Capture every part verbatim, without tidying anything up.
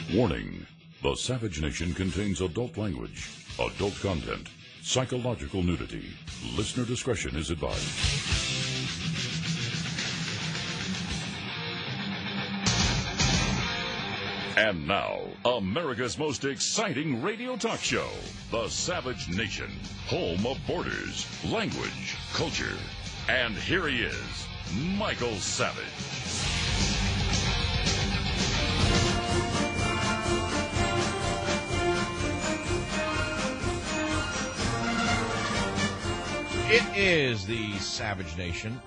Warning: the Savage Nation contains adult language, adult content, psychological nudity. Listener discretion is advised. And now, America's most exciting radio talk show, The Savage Nation, home of borders, language, culture. And here he is, Michael Savage. It is the Savage Nation,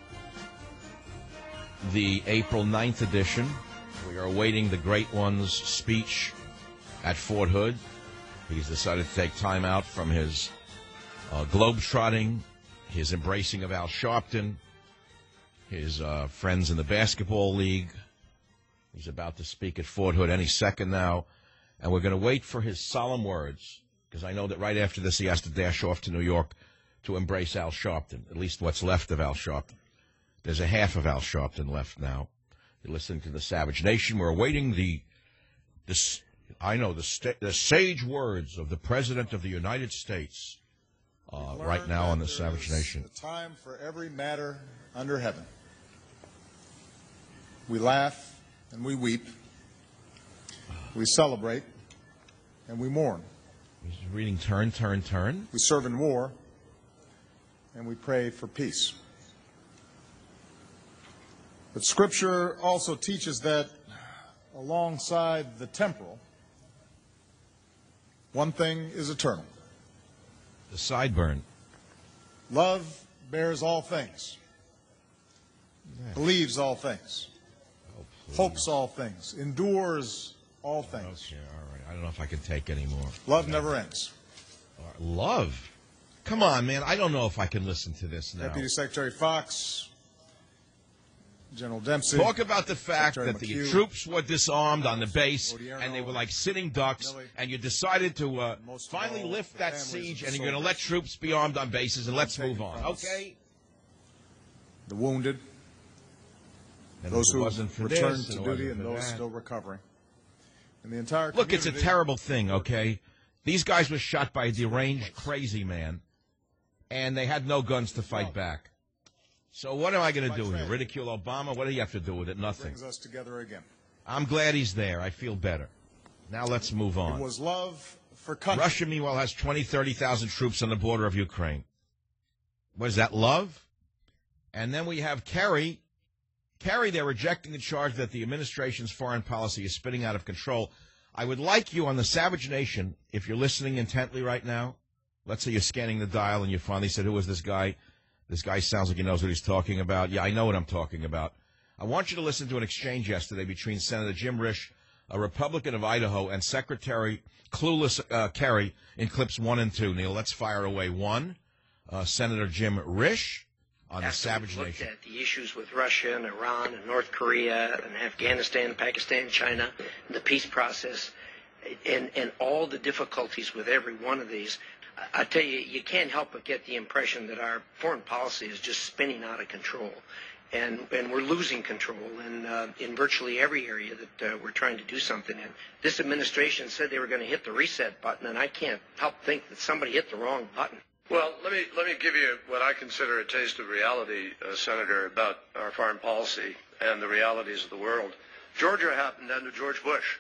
the April ninth edition. We are awaiting the Great One's speech at Fort Hood. He's decided to take time out from his uh, globe-trotting, his embracing of Al Sharpton, his uh, friends in the basketball league. He's about to speak at Fort Hood any second now, and we're going to wait for his solemn words, because I know that right after this he has to dash off to New York to embrace Al Sharpton, at least what's left of Al Sharpton. There's a half of Al Sharpton left now. You're listening to the Savage Nation. We're awaiting the, the I know, the, sta- the sage words of the President of the United States uh, right now on the Savage Nation. A time for every matter under heaven. We laugh and we weep. We celebrate and we mourn. He's reading Turn, Turn, Turn. We serve in war and we pray for peace. But Scripture also teaches that alongside the temporal, one thing is eternal. The sideburn. Love bears all things, yeah. believes all things, oh, hopes all things, endures all things. Okay, all right. I don't know if I can take any more. Love never ends. Love? Come on, man. I don't know if I can listen to this now. Deputy Secretary Fox, General Dempsey. Talk about the fact Secretary that McHugh, the troops were disarmed on the base, Odierno, and they were like sitting ducks, Milley, and you decided to uh, finally all, lift that siege, siege, and you're going to let troops be armed on bases, and let's move on, okay? The wounded, and those who returned to duty, and those that. still recovering. And the entire Look, it's a terrible thing, okay? These guys were shot by a deranged, crazy man, and they had no guns to fight back. So what am I going to do here? Ridicule Obama? What do you have to do with it? Nothing. Brings us together again. I'm glad he's there. I feel better. Now let's move on. It was love for country. Russia, meanwhile, has twenty, thirty thousand troops on the border of Ukraine. What is that, love? And then we have Kerry. Kerry, they're rejecting the charge that the administration's foreign policy is spinning out of control. I would like you on the Savage Nation, if you're listening intently right now, let's say you're scanning the dial and you finally said, who is this guy? This guy sounds like he knows what he's talking about. Yeah, I know what I'm talking about. I want you to listen to an exchange yesterday between Senator Jim Risch, a Republican of Idaho, and Secretary Clueless uh, Kerry in clips one and two. Neil, let's fire away. One, uh, Senator Jim Risch on the Savage looked Nation. At the issues with Russia and Iran and North Korea and Afghanistan, Pakistan, China, and the peace process, and, and all the difficulties with every one of these, I tell you, you can't help but get the impression that our foreign policy is just spinning out of control. And, and we're losing control in, uh, in virtually every area that uh, we're trying to do something in. This administration said they were going to hit the reset button, and I can't help think that somebody hit the wrong button. Well, let me let me give you what I consider a taste of reality, uh, Senator, about our foreign policy and the realities of the world. Georgia happened under George Bush.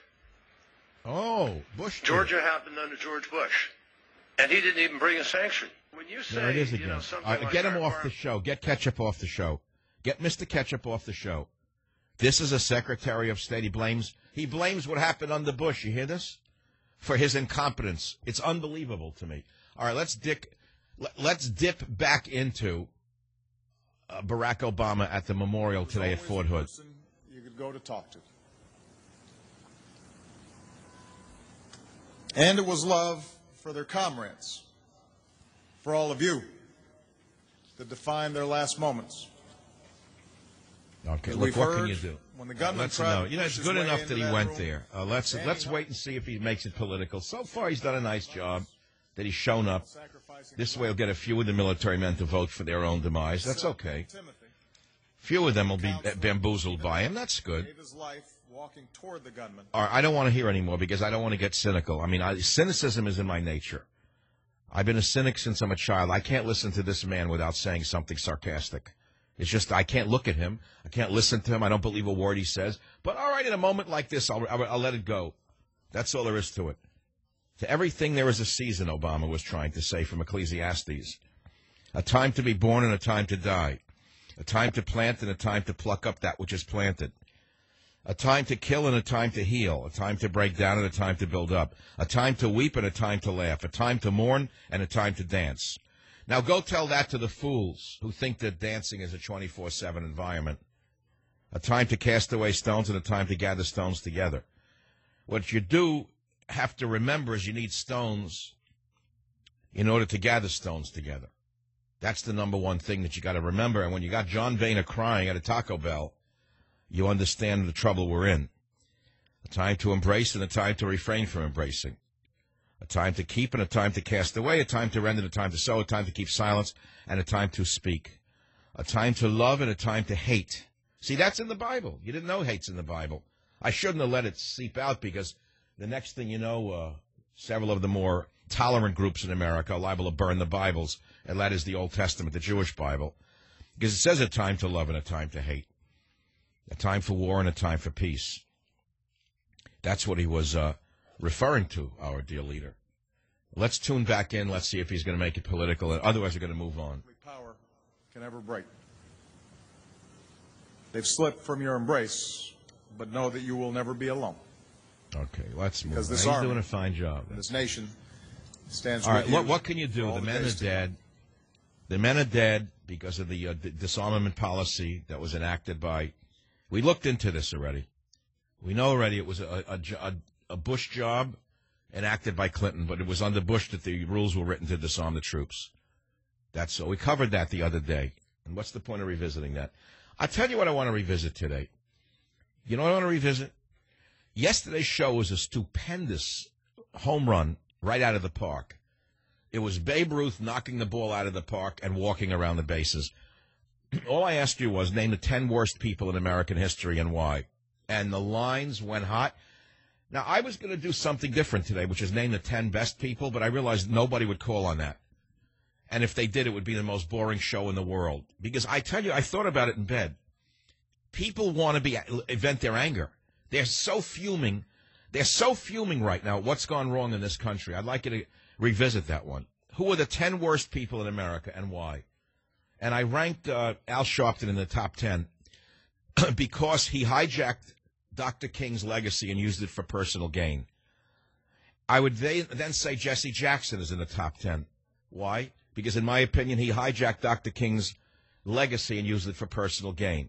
Oh, Bush. Georgia did. happened under George Bush. And he didn't even bring a sanction. When you say, there it is again. You know, something All right, like get him off foreign... the show. Get Ketchup off the show. Get Mister Ketchup off the show. This is a Secretary of State. He blames he blames what happened under Bush. You hear this? For his incompetence. It's unbelievable to me. All right, let's dick, let's dip back into uh, Barack Obama at the memorial today at Fort Hood. You could go to talk to. And it was love for their comrades, for all of you, that defined their last moments. Okay, As look, what heard, can you do? When the Uh, gunman let's tried know. to You know, push it's his good way enough into that he that went room, there. Uh, let's let's wait and see if he makes it political. So far, he's done a nice job. That he's shown up. This way, he'll get a few of the military men to vote for their own demise. That's okay. Few of them will be bamboozled by him. That's good. walking toward the gunman. All right, I don't want to hear anymore because I don't want to get cynical. I mean, I, cynicism is in my nature. I've been a cynic since I'm a child. I can't listen to this man without saying something sarcastic. It's just I can't look at him. I can't listen to him. I don't believe a word he says. But all right, in a moment like this, I'll, I'll, I'll let it go. That's all there is to it. To everything there is a season, Obama was trying to say from Ecclesiastes. A time to be born and a time to die. A time to plant and a time to pluck up that which is planted. A time to kill and a time to heal. A time to break down and a time to build up. A time to weep and a time to laugh. A time to mourn and a time to dance. Now go tell that to the fools who think that dancing is a twenty-four seven environment. A time to cast away stones and a time to gather stones together. What you do have to remember is you need stones in order to gather stones together. That's the number one thing that you got to remember. And when you got John Boehner crying at a Taco Bell, you understand the trouble we're in. A time to embrace and a time to refrain from embracing. A time to keep and a time to cast away. A time to rend and a time to sow. A time to keep silence and a time to speak. A time to love and a time to hate. See, that's in the Bible. You didn't know hate's in the Bible. I shouldn't have let it seep out because the next thing you know, uh, several of the more tolerant groups in America are liable to burn the Bibles, and that is the Old Testament, the Jewish Bible, because it says a time to love and a time to hate, a time for war and a time for peace. That's what he was uh, referring to, our dear leader. Let's tune back in. Let's see if he's going to make it political. Otherwise, we're going to move on. Power can ever break. They've slipped from your embrace, but know that you will never be alone. Okay, let's move because on. this He's army, doing a fine job. This nation stands all with right, you. what, what can you do? The, the men are dead. The men are dead because of the uh, disarmament policy that was enacted by... We looked into this already. We know already it was a, a, a Bush job enacted by Clinton, but it was under Bush that the rules were written to disarm the troops. That's so. We covered that the other day. And what's the point of revisiting that? I'll tell you what I want to revisit today. You know what I want to revisit? Yesterday's show was a stupendous home run right out of the park. It was Babe Ruth knocking the ball out of the park and walking around the bases. All I asked you was name the ten worst people in American history and why. And the lines went hot. Now, I was going to do something different today, which is name the ten best people, but I realized nobody would call on that. And if they did, it would be the most boring show in the world. Because I tell you, I thought about it in bed. People want to be vent their anger. They're so fuming. They're so fuming right now. What's gone wrong in this country? I'd like you to revisit that one. Who are the ten worst people in America and why? And I ranked uh, Al Sharpton in the top ten because he hijacked Doctor King's legacy and used it for personal gain. I would then say Jesse Jackson is in the top ten. Why? Because in my opinion, he hijacked Doctor King's legacy and used it for personal gain.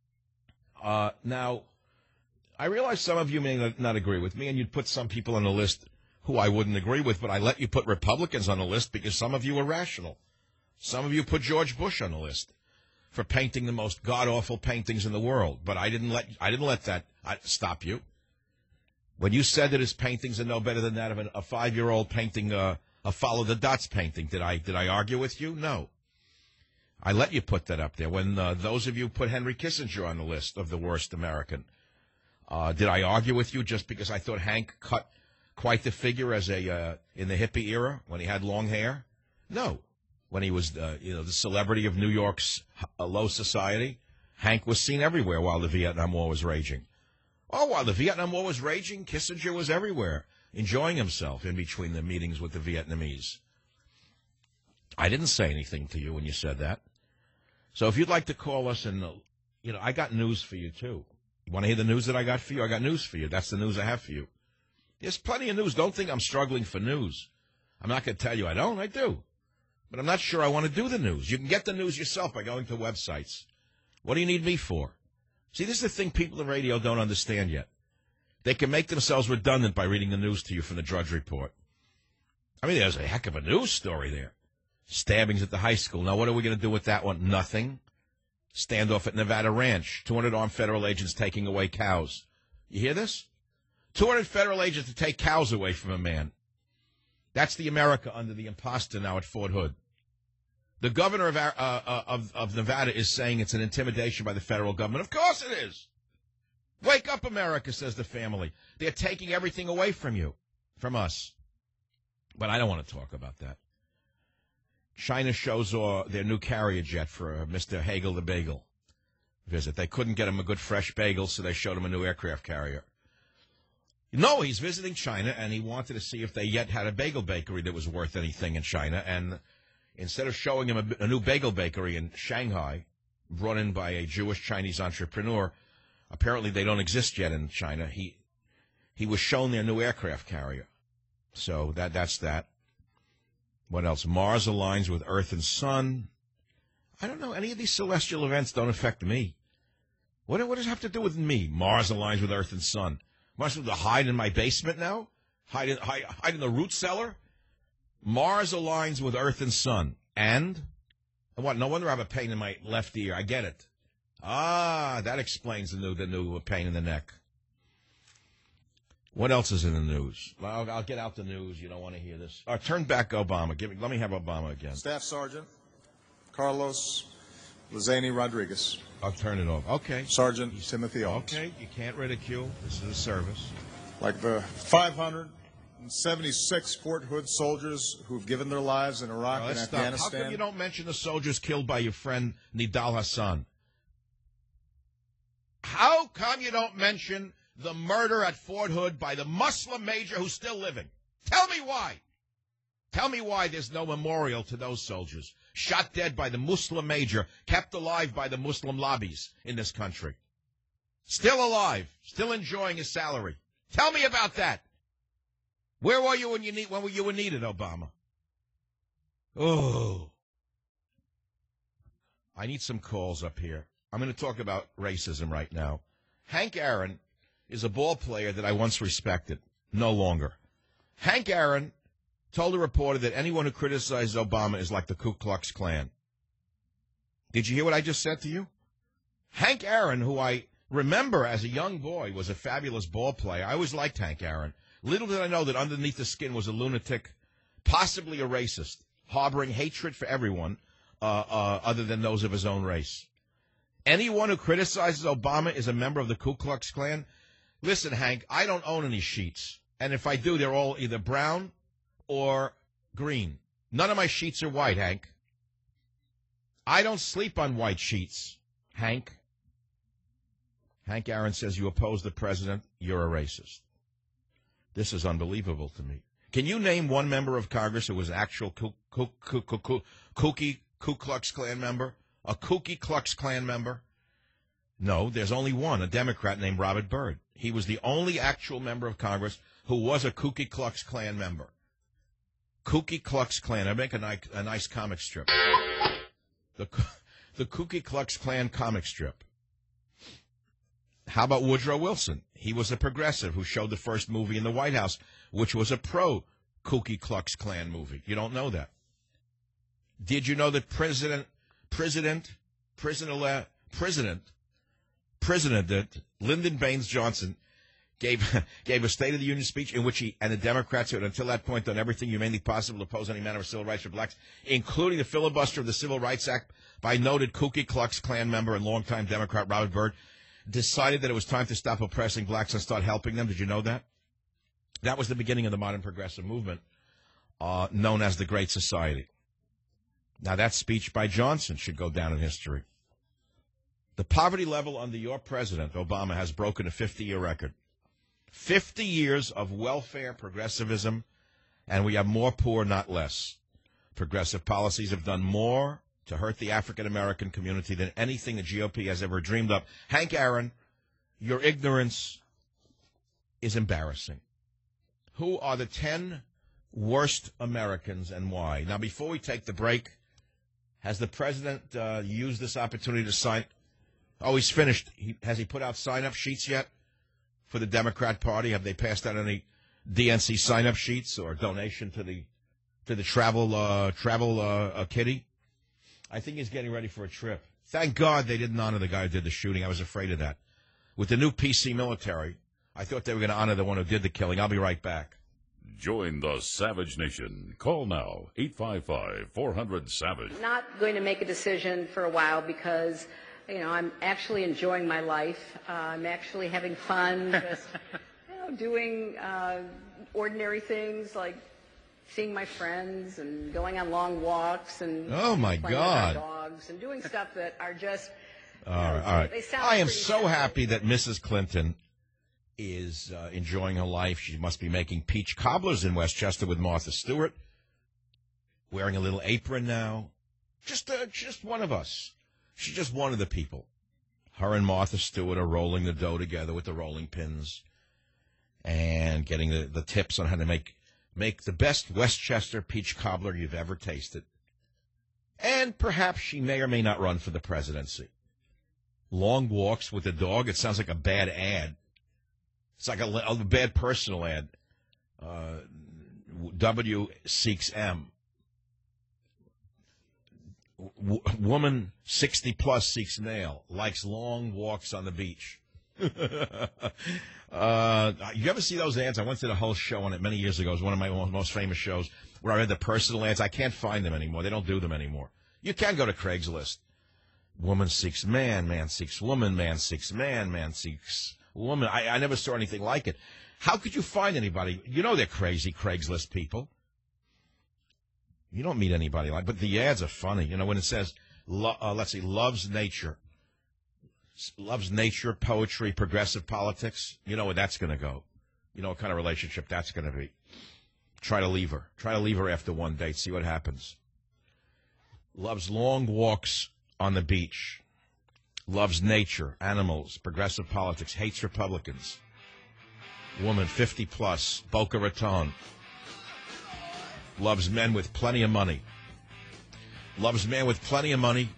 Uh, now, I realize some of you may not agree with me, and you'd put some people on the list who I wouldn't agree with, but I let you put Republicans on the list because some of you are rational. Some of you put George Bush on the list for painting the most god-awful paintings in the world, but I didn't let I didn't let that stop you. When you said that his paintings are no better than that of an, a five-year-old painting uh, a Follow the Dots painting, did I did I argue with you? No. I let you put that up there. When uh, those of you put Henry Kissinger on the list of the worst American, uh, did I argue with you just because I thought Hank cut quite the figure as a uh, in the hippie era when he had long hair? No. When he was, uh, you know, the celebrity of New York's uh, low society, Hank was seen everywhere while the Vietnam War was raging. Oh, while the Vietnam War was raging, Kissinger was everywhere, enjoying himself in between the meetings with the Vietnamese. I didn't say anything to you when you said that. So if you'd like to call us and, uh, you know, I got news for you, too. You want to hear the news that I got for you? I got news for you. That's the news I have for you. There's plenty of news. Don't think I'm struggling for news. I'm not going to tell you I don't. I do. But I'm not sure I want to do the news. You can get the news yourself by going to websites. What do you need me for? See, this is the thing people in radio don't understand yet. They can make themselves redundant by reading the news to you from the Drudge Report. I mean, there's a heck of a news story there. Stabbings at the high school. Now, what are we going to do with that one? Nothing. Standoff at Nevada Ranch. two hundred armed federal agents taking away cows. You hear this? two hundred federal agents to take cows away from a man. That's the America under the imposter now at Fort Hood. The governor of, uh, uh, of, of Nevada is saying it's an intimidation by the federal government. Of course it is. Wake up, America, says the family. They're taking everything away from you, from us. But I don't want to talk about that. China shows uh, their new carrier jet for uh, Mister Hagel the Bagel visit. They couldn't get him a good fresh bagel, so they showed him a new aircraft carrier. No, he's visiting China, and he wanted to see if they yet had a bagel bakery that was worth anything in China. And instead of showing him a, a new bagel bakery in Shanghai, brought in by a Jewish-Chinese entrepreneur, apparently they don't exist yet in China, he he was shown their new aircraft carrier. So that that's that. What else? Mars aligns with Earth and Sun. I don't know. Any of these celestial events don't affect me. What, what does it have to do with me? Mars aligns with Earth and Sun. Must have to hide in my basement now? Hide in, hide, hide in the root cellar? Mars aligns with Earth and Sun. And? And what? No wonder I have a pain in my left ear. I get it. Ah, that explains the new, the new pain in the neck. What else is in the news? I'll, I'll get out the news. You don't want to hear this. All right, turn back Obama. Give me, let me have Obama again. Staff Sergeant Carlos Lizani Rodriguez. I'll turn it off. Okay. Sergeant Timothy Owens. Okay, you can't ridicule. This is a service. Like the five hundred seventy-six Fort Hood soldiers who've given their lives in Iraq Well, and stop. Afghanistan. How come you don't mention the soldiers killed by your friend Nidal Hassan? How come you don't mention the murder at Fort Hood by the Muslim major who's still living? Tell me why. Tell me why there's no memorial to those soldiers. Shot dead by the Muslim major, kept alive by the Muslim lobbies in this country. Still alive, still enjoying his salary. Tell me about that. Where were you when you need when you were needed, Obama? Oh. I need some calls up here. I'm going to talk about racism right now. Hank Aaron is a ball player that I once respected. No longer. Hank Aaron told a reporter that anyone who criticizes Obama is like the Ku Klux Klan. Did you hear what I just said to you? Hank Aaron, who I remember as a young boy was a fabulous ball player. I always liked Hank Aaron. Little did I know that underneath the skin was a lunatic, possibly a racist, harboring hatred for everyone uh, uh, other than those of his own race. Anyone who criticizes Obama is a member of the Ku Klux Klan. Listen, Hank, I don't own any sheets. And if I do, they're all either brown or green. None of my sheets are white, Hank. I don't sleep on white sheets, Hank. Hank Aaron says you oppose the president, you're a racist. This is unbelievable to me. Can you name one member of Congress who was an actual Ku, Ku, Ku, Ku, Ku, kooky Ku Klux Klan member? A kooky Klux Klan member? No, there's only one, a Democrat named Robert Byrd. He was the only actual member of Congress who was a kooky Klux Klan member. Kooky Klux Klan. I make a nice, a nice comic strip. The, the Kooky Klux Klan comic strip. How about Woodrow Wilson? He was a progressive who showed the first movie in the White House, which was a pro-Kooky Klux Klan movie. You don't know that. Did you know that President, President, President, President, President Lyndon Baines Johnson gave gave a State of the Union speech in which he and the Democrats had until that point done everything humanly possible to oppose any manner of civil rights for blacks, including the filibuster of the Civil Rights Act by noted Ku Klux Klan member and longtime Democrat Robert Byrd, decided that it was time to stop oppressing blacks and start helping them. Did you know that? That was the beginning of the modern progressive movement, uh, known as the Great Society. Now, that speech by Johnson should go down in history. The poverty level under your president, Obama, has broken a fifty-year record. fifty years of welfare progressivism, and we have more poor, not less. Progressive policies have done more to hurt the African-American community than anything the G O P has ever dreamed of. Hank Aaron, your ignorance is embarrassing. Who are the ten worst Americans and why? Now, before we take the break, has the president uh, used this opportunity to sign? Oh, he's finished. He, has he put out sign-up sheets yet for the Democrat Party? Have they passed out any D N C sign-up sheets or donation to the to the travel uh, travel uh, uh, kitty? I think he's getting ready for a trip. Thank God they didn't honor the guy who did the shooting. I was afraid of that. With the new P C military, I thought they were going to honor the one who did the killing. I'll be right back. Join the Savage Nation. Call now, eight five five, four hundred, SAVAGE. Not going to make a decision for a while because you know, I'm actually enjoying my life. Uh, I'm actually having fun, just you know, doing uh, ordinary things like seeing my friends and going on long walks and oh my playing God, with our dogs and doing stuff that are just. All right, all right. They sound I am pretty so simple. happy that Missus Clinton is uh, enjoying her life. She must be making peach cobblers in Westchester with Martha Stewart, wearing a little apron now. Just, uh, just one of us. She's just one of the people. Her and Martha Stewart are rolling the dough together with the rolling pins and getting the, the tips on how to make make the best Westchester peach cobbler you've ever tasted. And perhaps she may or may not run for the presidency. Long walks with the dog. It sounds like a bad ad. It's like a, a bad personal ad. Uh, W seeks M. W- woman sixty plus seeks male, likes long walks on the beach. uh, you ever see those ads? I went to the whole show on it many years ago. It was one of my most famous shows where I read the personal ads. I can't find them anymore. They don't do them anymore. You can go to Craigslist. Woman seeks man, man seeks woman, man seeks man, man seeks woman. I, I never saw anything like it. How could you find anybody? You know they're crazy, Craigslist people. You don't meet anybody like, but the ads are funny. You know, when it says, lo, uh, let's see, loves nature, loves nature, poetry, progressive politics, you know where that's going to go. You know what kind of relationship that's going to be. Try to leave her. Try to leave her after one date. See what happens. Loves long walks on the beach. Loves nature, animals, progressive politics, hates Republicans. Woman fifty plus, Boca Raton. Loves men with plenty of money. Loves men with plenty of money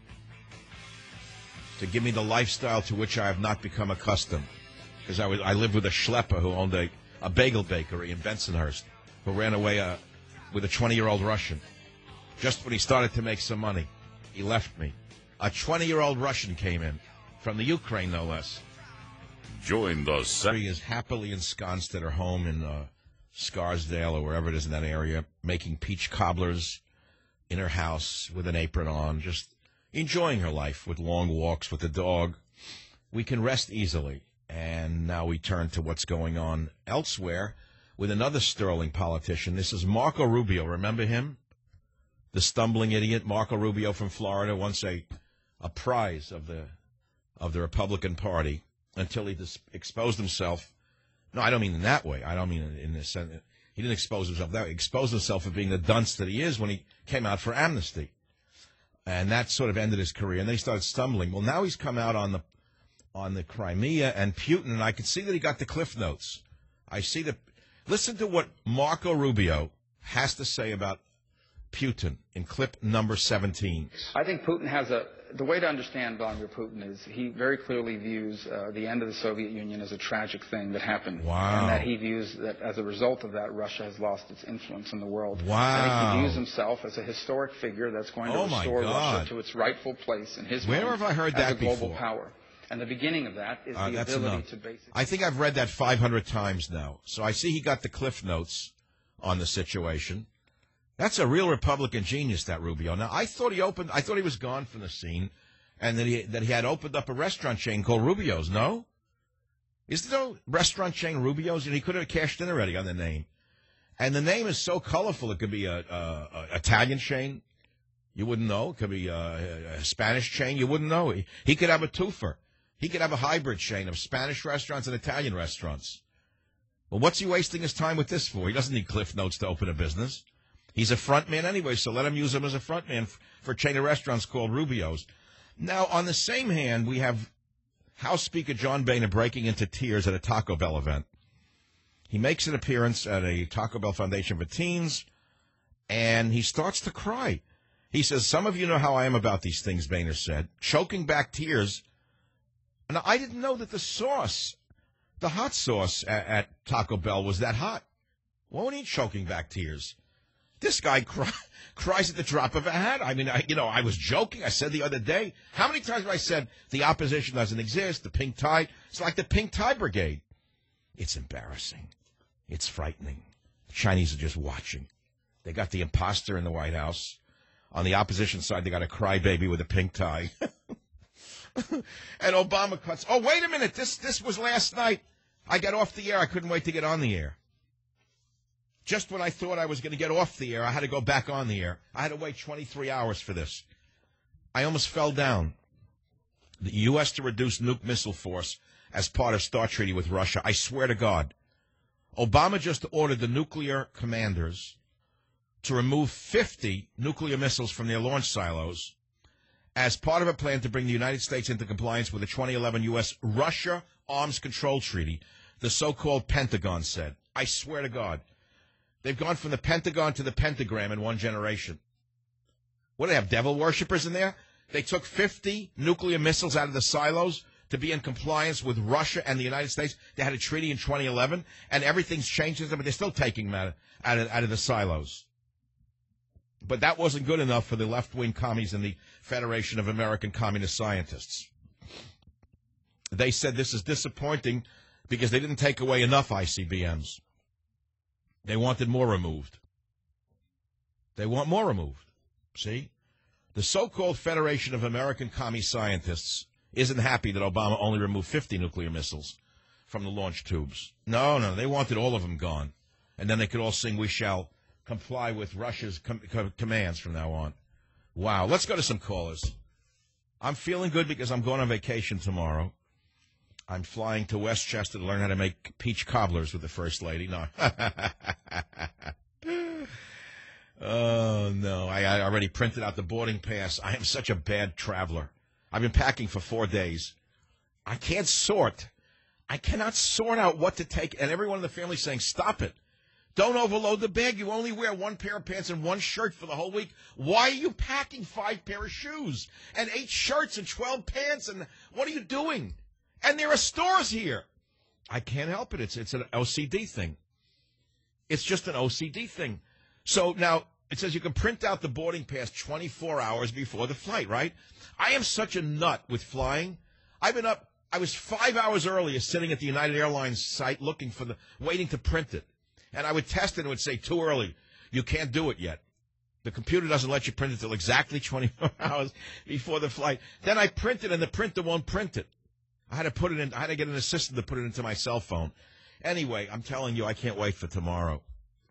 to give me the lifestyle to which I have not become accustomed. Because I was I lived with a schlepper who owned a, a bagel bakery in Bensonhurst, who ran away uh, with a twenty-year-old Russian. Just when he started to make some money, he left me. A twenty-year-old Russian came in, from the Ukraine, no less. Join the... Sa- She is happily ensconced at her home in uh, Scarsdale or wherever it is in that area, making peach cobblers in her house with an apron on, just enjoying her life with long walks with the dog. We can rest easily. And now we turn to what's going on elsewhere with another sterling politician. This is Marco Rubio. Remember him? The stumbling idiot, Marco Rubio from Florida, once a, a prize of the of the Republican Party until he dis- exposed himself. No, I don't mean in that way. I don't mean in, in the sense. He didn't expose himself that way. He exposed himself for being the dunce that he is when he came out for amnesty. And that sort of ended his career. And then he started stumbling. Well, now he's come out on the on the Crimea and Putin, and I can see that he got the Cliff Notes. I see the. Listen to what Marco Rubio has to say about Putin in clip number seventeen. I think Putin has a, the way to understand Vladimir Putin is he very clearly views uh, the end of the Soviet Union as a tragic thing that happened. Wow. And that he views that as a result of that, Russia has lost its influence in the world. Wow. I think he views himself as a historic figure that's going to Oh, my restore God. Russia to its rightful place in his Where mind have I heard as that a global before? power. And the beginning of that is Uh, the that's ability enough. to basically... I think I've read that five hundred times now. So I see he got the Cliff Notes on the situation. That's a real Republican genius, that Rubio. Now, I thought he opened, I thought he was gone from the scene, and that he that he had opened up a restaurant chain called Rubio's. No, is there no restaurant chain Rubio's? And he could have cashed in already on the name. And the name is so colorful; it could be a, a, a Italian chain, you wouldn't know. It could be a, a Spanish chain, you wouldn't know. He, he could have a twofer. He could have a hybrid chain of Spanish restaurants and Italian restaurants. Well, what's he wasting his time with this for? He doesn't need Cliff Notes to open a business. He's a front man anyway, so let him use him as a front man for a chain of restaurants called Rubio's. Now, on the same hand, we have House Speaker John Boehner breaking into tears at a Taco Bell event. He makes an appearance at a Taco Bell Foundation for Teens, and he starts to cry. He says, some of you know how I am about these things, Boehner said, choking back tears. Now, I didn't know that the sauce, the hot sauce at, at Taco Bell was that hot. Won't he choking back tears? This guy cry, cries at the drop of a hat. I mean, I, you know, I was joking. I said the other day, how many times have I said the opposition doesn't exist, the pink tide? It's like the pink tide brigade. It's embarrassing. It's frightening. The Chinese are just watching. They got the imposter in the White House. On the opposition side, they got a crybaby with a pink tie. And Obama cuts. Oh, wait a minute. This this was last night. I got off the air. I couldn't wait to get on the air. Just when I thought I was going to get off the air, I had to go back on the air. I had to wait twenty-three hours for this. I almost fell down. The U S to reduce nuke missile force as part of START treaty with Russia. I swear to God. Obama just ordered the nuclear commanders to remove fifty nuclear missiles from their launch silos as part of a plan to bring the United States into compliance with the twenty eleven U S Russia Arms Control Treaty, the so-called Pentagon said. I swear to God. They've gone from the Pentagon to the pentagram in one generation. What, do they have devil worshippers in there? They took fifty nuclear missiles out of the silos to be in compliance with Russia and the United States. They had a treaty in twenty eleven, and everything's changed, but they're still taking them out of, out of the silos. But that wasn't good enough for the left-wing commies in the Federation of American Communist Scientists. They said this is disappointing because they didn't take away enough I C B Ms. They wanted more removed. They want more removed. See? The so-called Federation of American Commie Scientists isn't happy that Obama only removed fifty nuclear missiles from the launch tubes. No, no, they wanted all of them gone. And then they could all sing, "We shall comply with Russia's com- com- commands from now on." Wow. Let's go to some callers. I'm feeling good because I'm going on vacation tomorrow. I'm flying to Westchester to learn how to make peach cobblers with the First Lady. No. Oh, no. I, I already printed out the boarding pass. I am such a bad traveler. I've been packing for four days. I can't sort. I cannot sort out what to take. And everyone in the family is saying, stop it. Don't overload the bag. You only wear one pair of pants and one shirt for the whole week. Why are you packing five pair of shoes and eight shirts and twelve pants? And what are you doing? And there are stores here. I can't help it. It's it's an O C D thing. It's just an O C D thing. So now it says you can print out the boarding pass twenty-four hours before the flight, right? I am such a nut with flying. I've been up. I was five hours earlier sitting at the United Airlines site looking for the, waiting to print it. And I would test it and it would say too early. You can't do it yet. The computer doesn't let you print it until exactly twenty-four hours before the flight. Then I print it and the printer won't print it. I had to put it in, I had to get an assistant to put it into my cell phone. Anyway, I'm telling you, I can't wait for tomorrow.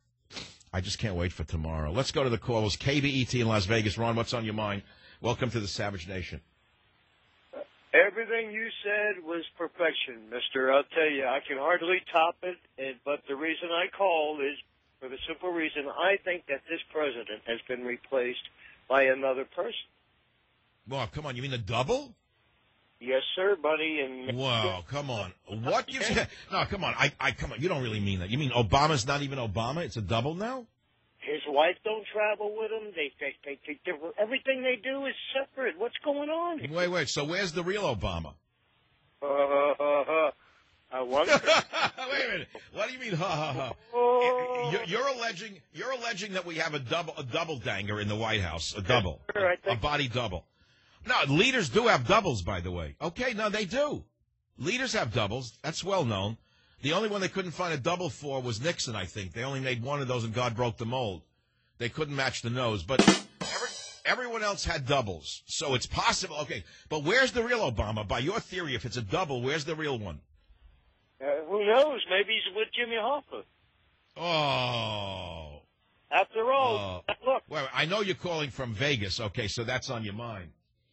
I just can't wait for tomorrow. Let's go to the calls. K B E T in Las Vegas. Ron, what's on your mind? Welcome to the Savage Nation. Everything you said was perfection, mister. I'll tell you, I can hardly top it, and, but the reason I called is for the simple reason I think that this president has been replaced by another person. Well, come on. You mean a double? Yes, sir, buddy. And Wow, come on. What you say? No, come on. I, I, come on. You don't really mean that. You mean Obama's not even Obama? It's a double now? His wife don't travel with him. They, they, they, they, they, everything they do is separate. What's going on? Wait, wait. So where's the real Obama? Uh, uh, uh, I wonder. Wait a minute. What do you mean, ha ha ha? Oh. You're, you're alleging, you're alleging that we have a double, a double danger in the White House, a double, Sure, I a think- body double. No, leaders do have doubles, by the way. Okay, no, they do. Leaders have doubles. That's well known. The only one they couldn't find a double for was Nixon, I think. They only made one of those, and God broke the mold. They couldn't match the nose. But every, everyone else had doubles. So it's possible. Okay, but where's the real Obama? By your theory, if it's a double, where's the real one? Uh, who knows? Maybe he's with Jimmy Hoffa. Oh. After all, Uh, look. Well, I know you're calling from Vegas. Okay, so that's on your mind.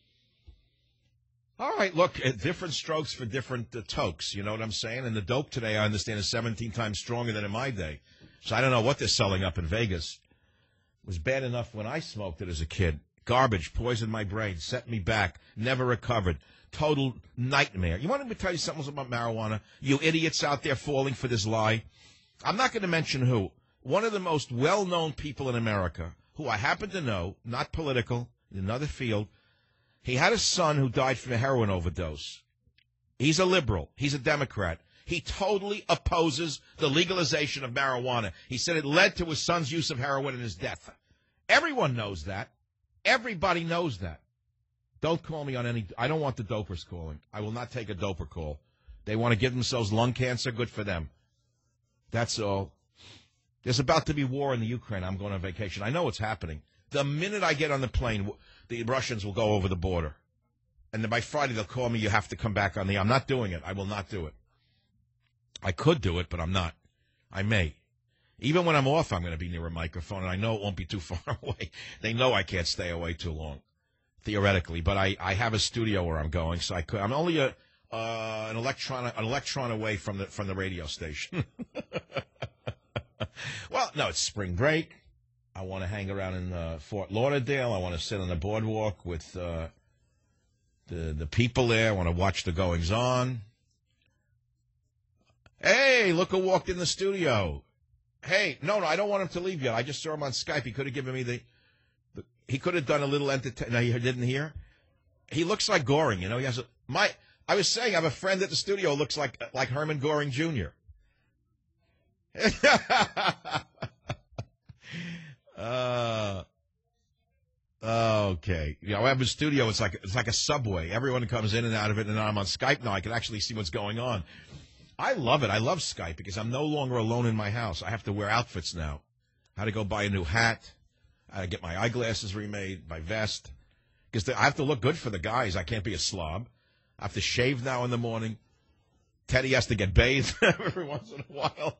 All right, look, uh, different strokes for different uh, tokes, you know what I'm saying? And the dope today, I understand, is seventeen times stronger than in my day. So I don't know what they're selling up in Vegas. It was bad enough when I smoked it as a kid. Garbage, poisoned my brain, set me back, never recovered. Total nightmare. You want me to tell you something about marijuana? You idiots out there falling for this lie? I'm not going to mention who. One of the most well-known people in America, who I happen to know, not political, in another field, he had a son who died from a heroin overdose. He's a liberal. He's a Democrat. He totally opposes the legalization of marijuana. He said it led to his son's use of heroin and his death. Everyone knows that. Everybody knows that. Don't call me on any... I don't want the dopers calling. I will not take a doper call. They want to give themselves lung cancer. Good for them. That's all. There's about to be war in the Ukraine. I'm going on vacation. I know what's happening. The minute I get on the plane, the Russians will go over the border. And then by Friday, they'll call me, you have to come back on the air. I'm not doing it. I will not do it. I could do it, but I'm not. I may. Even when I'm off, I'm going to be near a microphone, and I know it won't be too far away. They know I can't stay away too long, theoretically. But I, I have a studio where I'm going, so I could. I'm only a uh, an electron an electron away from the from the radio station. Well, no, it's spring break. I want to hang around in uh, Fort Lauderdale. I want to sit on the boardwalk with uh, the the people there. I want to watch the goings on. Hey, look who walked in the studio. Hey, no, no, I don't want him to leave yet. I just saw him on Skype. He could have given me the, the he could have done a little entertainment. No, he didn't hear. He looks like Goring, you know. He has a, my, I was saying I have a friend at the studio who looks like, like Herman Goring Junior uh, okay. You know, I have a studio. It's like, it's like a subway. Everyone comes in and out of it, and I'm on Skype now. I can actually see what's going on. I love it. I love Skype because I'm no longer alone in my house. I have to wear outfits now. I had to go buy a new hat. I had to get my eyeglasses remade, my vest. Because I have to look good for the guys. I can't be a slob. I have to shave now in the morning. Teddy has to get bathed every once in a while.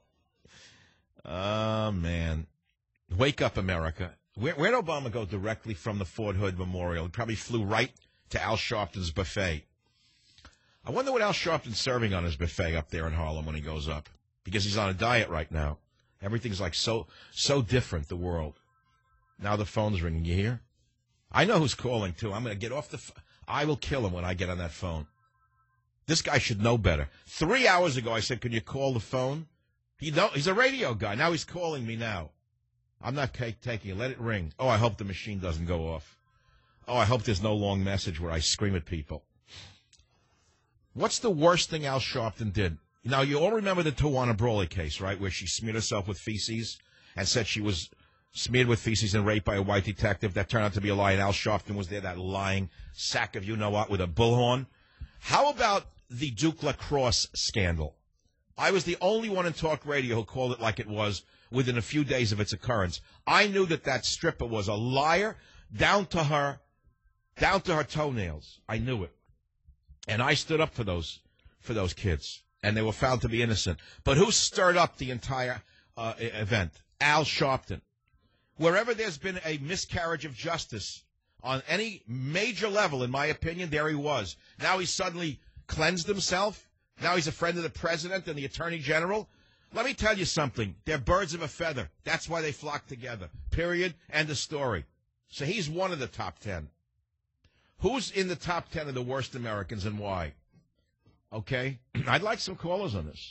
Oh, man. Wake up, America. Where, where'd Obama go directly from the Fort Hood Memorial? He probably flew right to Al Sharpton's buffet. I wonder what Al Sharpton's serving on his buffet up there in Harlem when he goes up. Because he's on a diet right now. Everything's like so so different, the world. Now the phone's ringing. You hear? I know who's calling, too. I'm going to get off the phone. I will kill him when I get on that phone. This guy should know better. Three hours ago, I said, can you call the phone? He don't, he's a radio guy. Now he's calling me now. I'm not take, taking it. Let it ring. Oh, I hope the machine doesn't go off. Oh, I hope there's no long message where I scream at people. What's the worst thing Al Sharpton did? Now, you all remember the Tawana Brawley case, right, where she smeared herself with feces and said she was smeared with feces and raped by a white detective. That turned out to be a lie, and Al Sharpton was there, that lying sack of you-know-what with a bullhorn. How about the Duke Lacrosse scandal? I was the only one in talk radio who called it like it was within a few days of its occurrence. I knew that that stripper was a liar down to her, down to her toenails. I knew it. And I stood up for those for those kids, and they were found to be innocent. But who stirred up the entire uh, event? Al Sharpton. Wherever there's been a miscarriage of justice on any major level, in my opinion, there he was. Now he's suddenly cleansed himself. Now he's a friend of the president and the attorney general. Let me tell you something. They're birds of a feather. That's why they flock together. Period. End of story. So he's one of the top ten. Who's in the top ten of the worst Americans and why? Okay. I'd like some callers on this.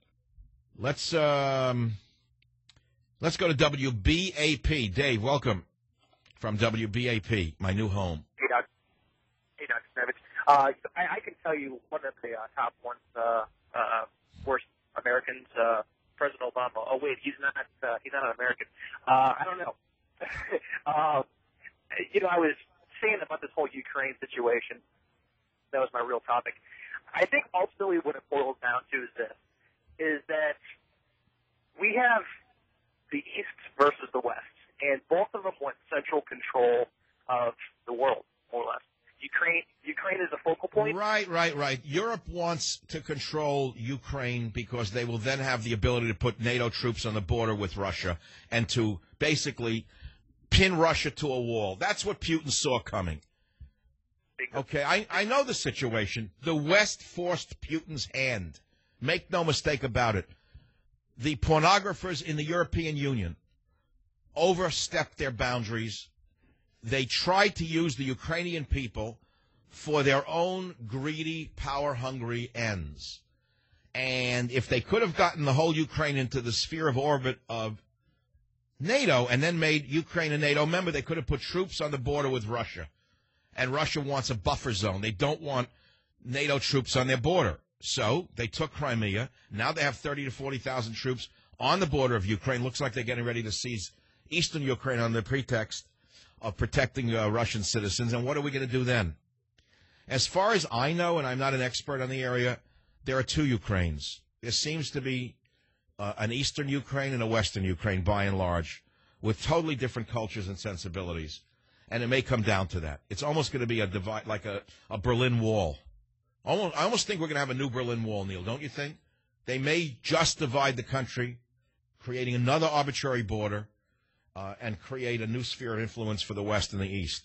Let's um, let's go to W B A P. Dave, welcome from W B A P, my new home. Hey, Doctor Hey, Doctor Savage. Uh, I, I can tell you one of the uh, top ones, uh, uh, worst Americans, uh, President Obama. Oh, wait, he's not uh, he's not an American. Uh, I don't know. uh, you know, I was saying about this whole Ukraine situation. That was my real topic. I think ultimately what it boils down to is this, is that we have the East versus the West, and both of them want central control of the world, more or less. Ukraine, Ukraine is a focal point. Right, right, right. Europe wants to control Ukraine because they will then have the ability to put NATO troops on the border with Russia and to basically pin Russia to a wall. That's what Putin saw coming. Okay, I, I know the situation. The West forced Putin's hand. Make no mistake about it. The pornographers in the European Union overstepped their boundaries. They tried to use the Ukrainian people for their own greedy, power-hungry ends. And if they could have gotten the whole Ukraine into the sphere of orbit of NATO and then made Ukraine a NATO member, they could have put troops on the border with Russia. And Russia wants a buffer zone. They don't want NATO troops on their border. So they took Crimea. Now they have thirty to forty thousand troops on the border of Ukraine. Looks like they're getting ready to seize eastern Ukraine on the pretext of protecting uh, Russian citizens. And what are we going to do then? As far as I know, and I'm not an expert on the area, there are two Ukraines. There seems to be uh, an eastern Ukraine and a western Ukraine, by and large, with totally different cultures and sensibilities. And it may come down to that. It's almost going to be a divide, like a, a Berlin Wall. Almost, I almost think we're going to have a new Berlin Wall, Neil, don't you think? They may just divide the country, creating another arbitrary border, uh, and create a new sphere of influence for the West and the East.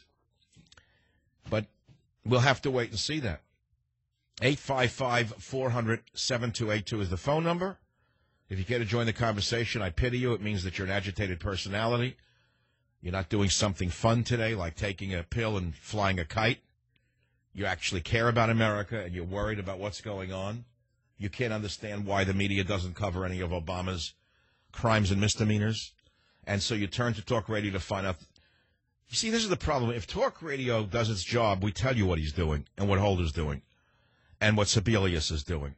But we'll have to wait and see that. eight five five, four hundred, seven two eight two is the phone number. If you care to join the conversation, I pity you. It means that you're an agitated personality. You're not doing something fun today, like taking a pill and flying a kite. You actually care about America, and you're worried about what's going on. You can't understand why the media doesn't cover any of Obama's crimes and misdemeanors. And so you turn to talk radio to find out. You see, this is the problem. If talk radio does its job, we tell you what he's doing and what Holder's doing and what Sebelius is doing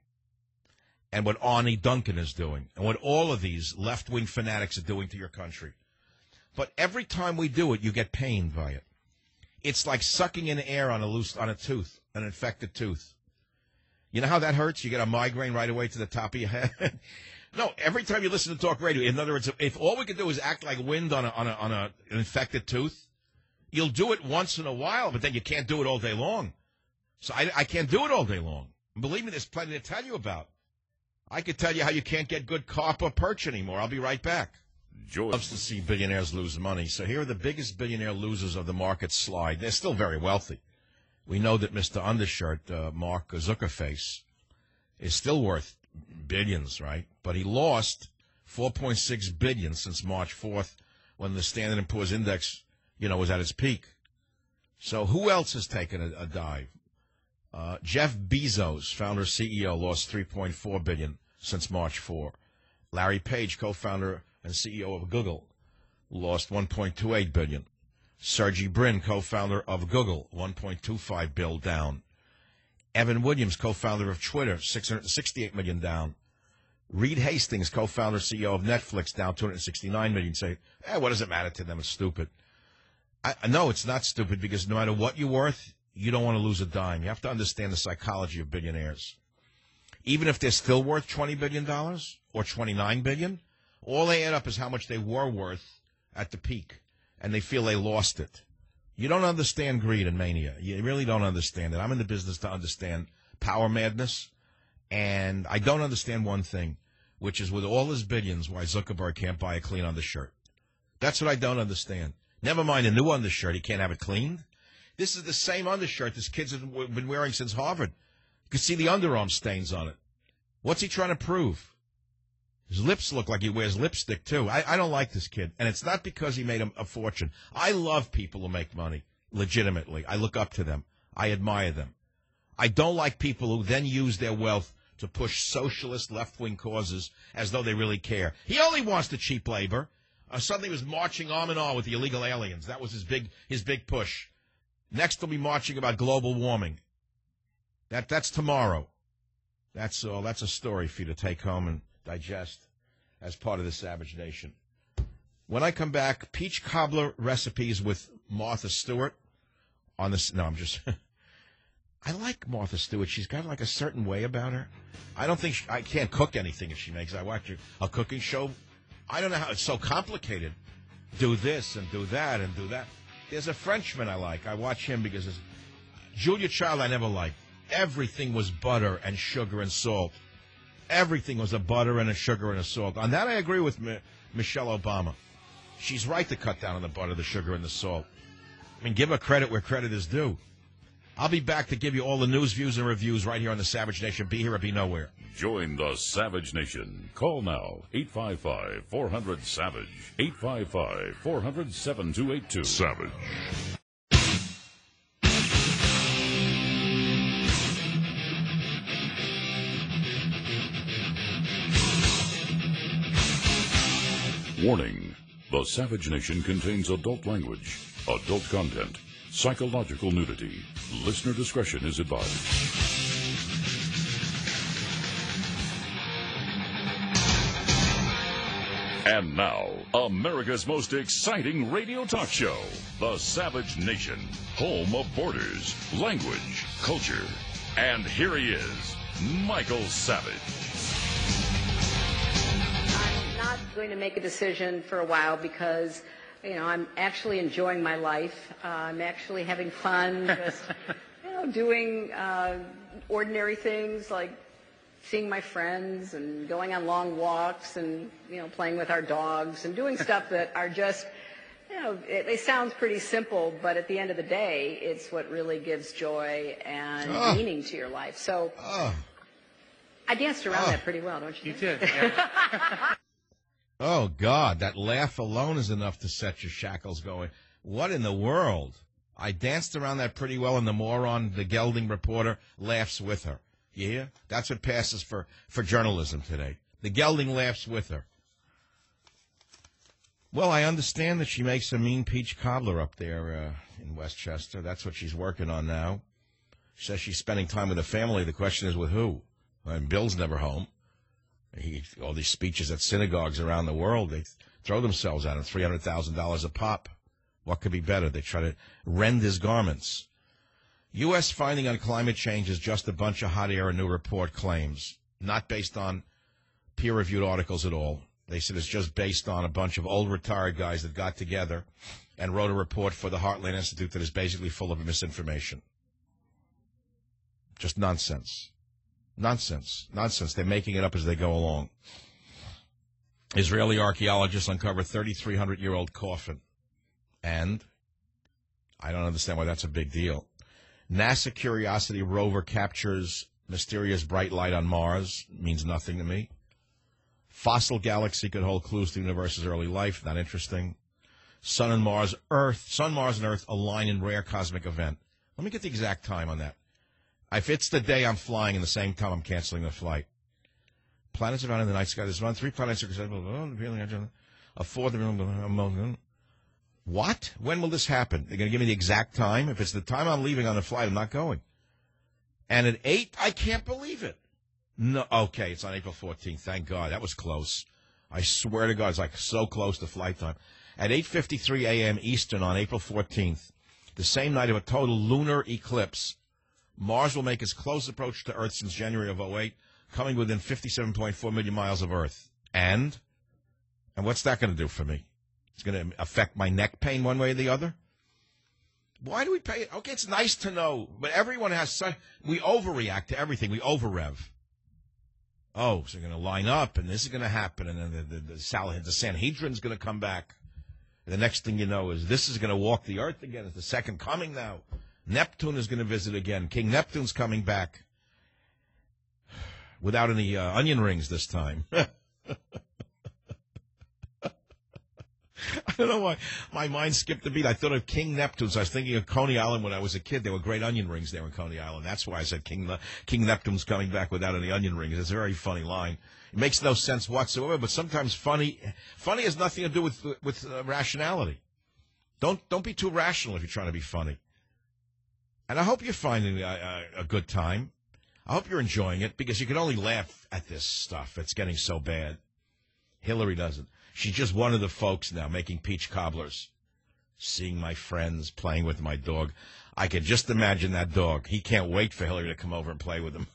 and what Arnie Duncan is doing and what all of these left-wing fanatics are doing to your country. But every time we do it, you get pained by it. It's like sucking in air on a loose, on a tooth, an infected tooth. You know how that hurts? You get a migraine right away to the top of your head. No, every time you listen to talk radio, in other words, if all we can do is act like wind on a, on a, on a, an infected tooth, you'll do it once in a while, but then you can't do it all day long. So I, I can't do it all day long. Believe me, there's plenty to tell you about. I could tell you how you can't get good carp or perch anymore. I'll be right back. George loves to see billionaires lose money. So here are the biggest billionaire losers of the market slide. They're still very wealthy. We know that Mister Undershirt, uh, Mark Zuckerface, is still worth billions, right? But he lost four point six billion dollars since March fourth when the Standard and Poor's Index, you know, was at its peak. So who else has taken a, a dive? Uh, Jeff Bezos, founder and C E O, lost three point four billion dollars since March fourth. Larry Page, co-founder and C E O of Google, lost one point two eight billion dollars. Sergey Brin, co-founder of Google, one point two five billion dollars down. Evan Williams, co-founder of Twitter, six hundred sixty-eight million dollars down. Reed Hastings, co-founder and C E O of Netflix, down two hundred sixty-nine million dollars. Say, eh, what does it matter to them? It's stupid. I, no, it's not stupid, because no matter what you're worth, you don't want to lose a dime. You have to understand the psychology of billionaires. Even if they're still worth twenty billion dollars or twenty-nine billion dollars, all they add up is how much they were worth at the peak, and they feel they lost it. You don't understand greed and mania. You really don't understand it. I'm in the business to understand power madness, and I don't understand one thing, which is with all his billions, why Zuckerberg can't buy a clean undershirt. That's what I don't understand. Never mind a new undershirt. He can't have it cleaned. This is the same undershirt this kid's been wearing since Harvard. You can see the underarm stains on it. What's he trying to prove? His lips look like he wears lipstick, too. I, I don't like this kid. And it's not because he made a, a fortune. I love people who make money legitimately. I look up to them. I admire them. I don't like people who then use their wealth to push socialist left-wing causes as though they really care. He only wants the cheap labor. Uh, suddenly he was marching arm in arm with the illegal aliens. That was his big his big push. Next he'll be marching about global warming. That That's tomorrow. That's all. That's a story for you to take home and digest as part of the Savage Nation. When I come back, peach cobbler recipes with Martha Stewart on this. No, I'm just. I like Martha Stewart. She's got like a certain way about her. I don't think she, I can't cook anything if she makes. I watch a cooking show. I don't know how it's so complicated. Do this and do that and do that. There's a Frenchman I like. I watch him because it's Julia Child I never liked. Everything was butter and sugar and salt. Everything was a butter and a sugar and a salt. On that I agree with Mi- Michelle Obama. She's right to cut down on the butter, the sugar, and the salt. I mean, give her credit where credit is due. I'll be back to give you all the news, views, and reviews right here on the Savage Nation. Be here or be nowhere. Join the Savage Nation. Call now, eight five five, four hundred, SAVAGE, eight five five, four hundred, seven two eight two. Savage. Warning, the Savage Nation contains adult language, adult content, psychological nudity. Listener discretion is advised. And now, America's most exciting radio talk show, The Savage Nation, home of borders, language, culture. And here he is, Michael Savage. I'm not going to make a decision for a while because you know, I'm actually enjoying my life. Uh, I'm actually having fun, just, you know, doing uh, ordinary things like seeing my friends and going on long walks and, you know, playing with our dogs and doing stuff that are just, you know, it, it sounds pretty simple, but at the end of the day, it's what really gives joy and oh. meaning to your life. So oh. I danced around oh. that pretty well, don't you You think? did. Yeah. Oh, God, that laugh alone is enough to set your shackles going. What in the world? I danced around that pretty well, and the moron, the gelding reporter, laughs with her. You hear? That's what passes for, for journalism today. The gelding laughs with her. Well, I understand that she makes a mean peach cobbler up there uh, in Westchester. That's what she's working on now. She says she's spending time with her family. The question is with who? And Bill's never home. He, all these speeches at synagogues around the world, they throw themselves at him, three hundred thousand dollars a pop. What could be better? They try to rend his garments. U S finding on climate change is just a bunch of hot air, a new report claims, not based on peer-reviewed articles at all. They said it's just based on a bunch of old retired guys that got together and wrote a report for the Heartland Institute that is basically full of misinformation. Just nonsense. Nonsense. Nonsense. They're making it up as they go along. Israeli archaeologists uncover thirty-three hundred year old coffin. And I don't understand why that's a big deal. NASA Curiosity rover captures mysterious bright light on Mars. Means nothing to me. Fossil galaxy could hold clues to the universe's early life. Not interesting. Sun and Mars, Earth, Sun, Mars, and Earth align in rare cosmic event. Let me get the exact time on that. If it's the day I'm flying in the same time, I'm canceling the flight. Planets around in the night sky. There's around three planets. A fourth. What? When will this happen? They're going to give me the exact time? If it's the time I'm leaving on the flight, I'm not going. And at eight, I can't believe it. No, okay, it's on April fourteenth. Thank God. That was close. I swear to God, it's like so close to flight time. At eight fifty-three a.m. Eastern on April fourteenth, the same night of a total lunar eclipse, Mars will make its close approach to Earth since January of oh eight, coming within fifty-seven point four million miles of Earth. And? And what's that going to do for me? It's going to affect my neck pain one way or the other? Why do we pay? Okay, it's nice to know, but everyone has such, we overreact to everything. We over-rev. Oh, so they're going to line up, and this is going to happen, and then the, the, the, the Sanhedrin's going to come back. And the next thing you know is this is going to walk the earth again. It's the second coming now. Neptune is going to visit again. King Neptune's coming back without any uh, onion rings this time. I don't know why my mind skipped a beat. I thought of King Neptune. So I was thinking of Coney Island when I was a kid. There were great onion rings there in Coney Island. That's why I said King King Neptune's coming back without any onion rings. It's a very funny line. It makes no sense whatsoever, but sometimes funny funny has nothing to do with with uh, rationality. Don't don't be too rational if you're trying to be funny. And I hope you're finding a, a, a good time. I hope you're enjoying it, because you can only laugh at this stuff. It's getting so bad. Hillary doesn't. She's just one of the folks now making peach cobblers, seeing my friends, playing with my dog. I can just imagine that dog. He can't wait for Hillary to come over and play with him.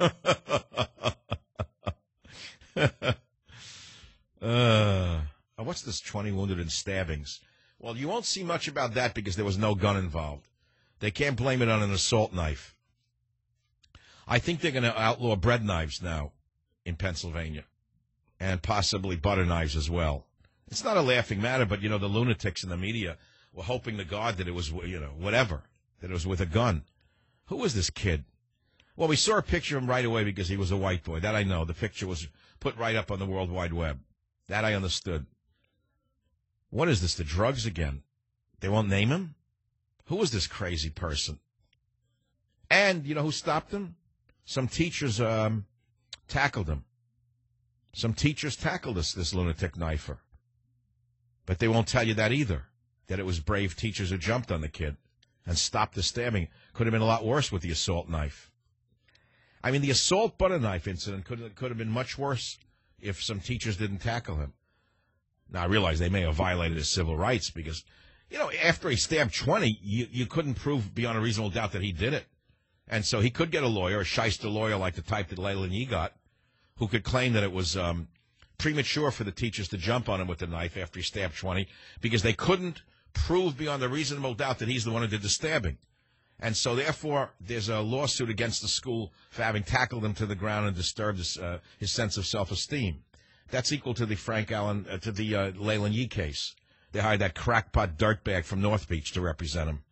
uh, what's this twenty wounded in stabbings? Well, you won't see much about that because there was no gun involved. They can't blame it on an assault knife. I think they're going to outlaw bread knives now in Pennsylvania, and possibly butter knives as well. It's not a laughing matter, but, you know, the lunatics in the media were hoping to God that it was, you know, whatever, that it was with a gun. Who was this kid? Well, we saw a picture of him right away because he was a white boy. That I know. The picture was put right up on the World Wide Web. That I understood. What is this, the drugs again? They won't name him? Who is this crazy person? And you know who stopped him? Some teachers um, tackled him. Some teachers tackled this, this lunatic knifer. But they won't tell you that either, that it was brave teachers who jumped on the kid and stopped the stabbing. Could have been a lot worse with the assault knife. I mean, the assault butter knife incident could, could have been much worse if some teachers didn't tackle him. Now, I realize they may have violated his civil rights because, you know, after he stabbed twenty, you, you couldn't prove beyond a reasonable doubt that he did it. And so he could get a lawyer, a shyster lawyer like the type that Leilani Yee got, who could claim that it was um, premature for the teachers to jump on him with the knife after he stabbed twenty because they couldn't prove beyond a reasonable doubt that he's the one who did the stabbing. And so, therefore, there's a lawsuit against the school for having tackled him to the ground and disturbed his, uh, his sense of self-esteem. That's equal to the Frank Allen, uh, to the uh, Leyland Yee case. They hired that crackpot dirtbag from North Beach to represent him.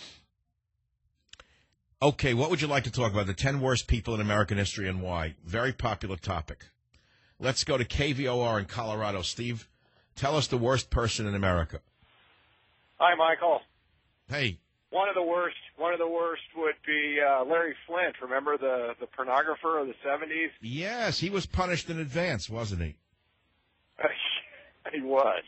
Okay, what would you like to talk about? The ten worst people in American history and why. Very popular topic. Let's go to K V O R in Colorado. Steve, tell us the worst person in America. Hi, Michael. Hey. One of the worst. One of the worst would be uh, Larry Flint. Remember the the pornographer of the seventies? Yes, he was punished in advance, wasn't he? He was.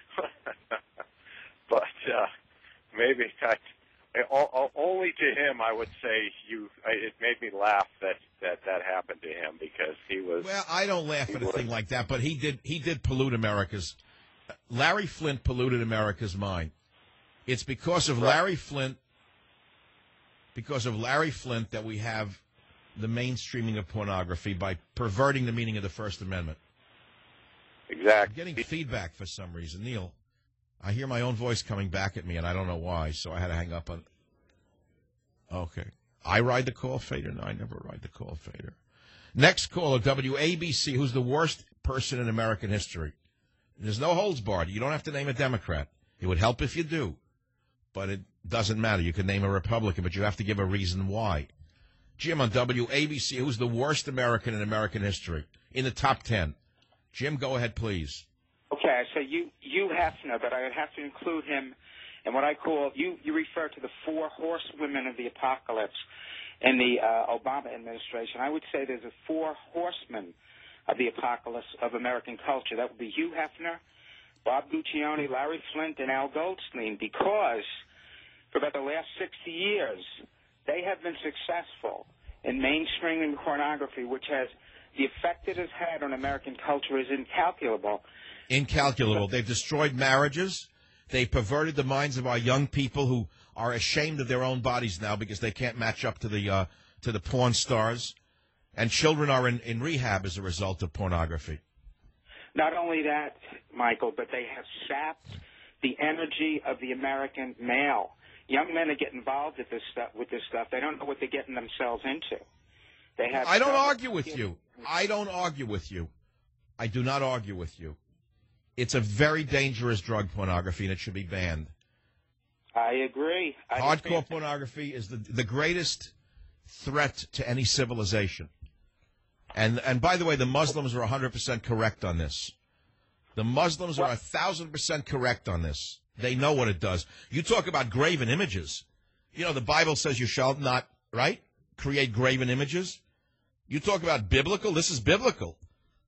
But uh, maybe I, I, only to him, I would say you. It made me laugh that, that that happened to him because he was. Well, I don't laugh at a was, thing like that, but he did. He did pollute America's. Larry Flint polluted America's mind. It's because of Larry Flint, because of Larry Flint that we have the mainstreaming of pornography by perverting the meaning of the First Amendment. Exactly. I'm getting feedback for some reason. Neil, I hear my own voice coming back at me, and I don't know why, so I had to hang up on. Okay. I ride the call fader? No, I never ride the call fader. Next caller, W A B C, who's the worst person in American history. There's no holds barred. You don't have to name a Democrat. It would help if you do. But it doesn't matter. You can name a Republican, but you have to give a reason why. Jim on W A B C, who's the worst American in American history? In the top ten. Jim, go ahead, please. Okay, I say you, you Hefner, but I would have to include him in what I call, you, you refer to the four horsewomen of the apocalypse in the uh, Obama administration. I would say there's a four horsemen of the apocalypse of American culture. That would be Hugh Hefner, Bob Guccione, Larry Flint, and Al Goldstein, because for about the last sixty years, they have been successful in mainstreaming pornography, which has the effect it has had on American culture is incalculable. Incalculable. They've destroyed marriages. They perverted the minds of our young people who are ashamed of their own bodies now because they can't match up to the uh, to the porn stars. And children are in, in rehab as a result of pornography. Not only that, Michael, but they have sapped the energy of the American male. Young men that get involved with this stuff, with this stuff, they don't know what they're getting themselves into. They have. I don't argue with you. I don't argue with you. I do not argue with you. It's a very dangerous drug, pornography, and it should be banned. I agree. I Hardcore understand. pornography is the the greatest threat to any civilization. And and by the way, the Muslims are one hundred percent correct on this. The Muslims are one thousand percent correct on this. They know what it does. You talk about graven images. You know, the Bible says you shall not, right, create graven images. You talk about biblical. This is biblical.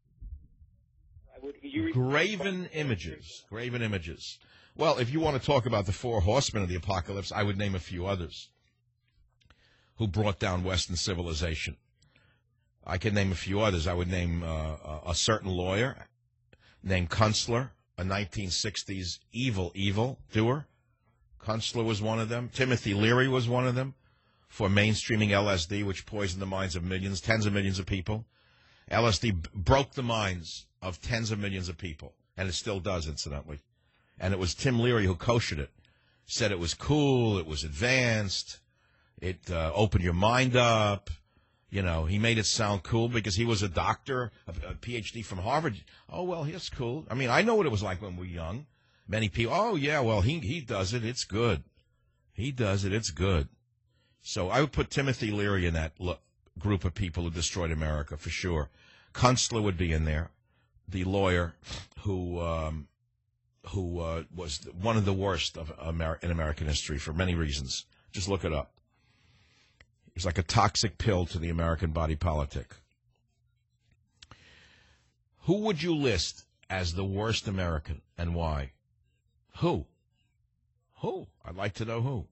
Graven images. Graven images. Well, if you want to talk about the four horsemen of the apocalypse, I would name a few others who brought down Western civilization. I can name a few others. I would name uh, a certain lawyer named Kunstler, a nineteen sixties evil, evil doer. Kunstler was one of them. Timothy Leary was one of them for mainstreaming L S D, which poisoned the minds of millions, tens of millions of people. L S D b- broke the minds of tens of millions of people, and it still does, incidentally. And it was Tim Leary who koshered it, said it was cool, it was advanced, it uh, opened your mind up. You know, he made it sound cool because he was a doctor, a, a P H D from Harvard. Oh, well, that's cool. I mean, I know what it was like when we were young. Many people, oh, yeah, well, he he does it. It's good. He does it. It's good. So I would put Timothy Leary in that lo- group of people who destroyed America for sure. Kunstler would be in there, the lawyer who um, who uh, was one of the worst of Amer- in American history for many reasons. Just look it up. It's like a toxic pill to the American body politic. Who would you list as the worst American and why? Who? Who? I'd like to know who.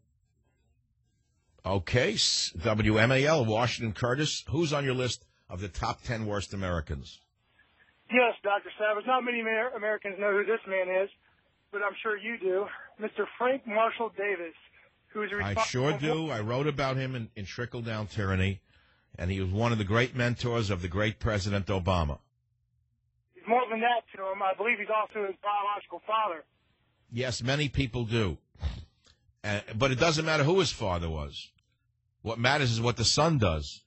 Okay, W M A L, Washington Curtis. Who's on your list of the top ten worst Americans? Yes, Doctor Savage. Not many Amer- Americans know who this man is, but I'm sure you do. Mister Frank Marshall Davis. I sure do. I wrote about him in, in Trickle Down Tyranny, and he was one of the great mentors of the great President Obama. He's more than that to him. I believe he's also his biological father. Yes, many people do. Uh, but it doesn't matter who his father was. What matters is what the son does.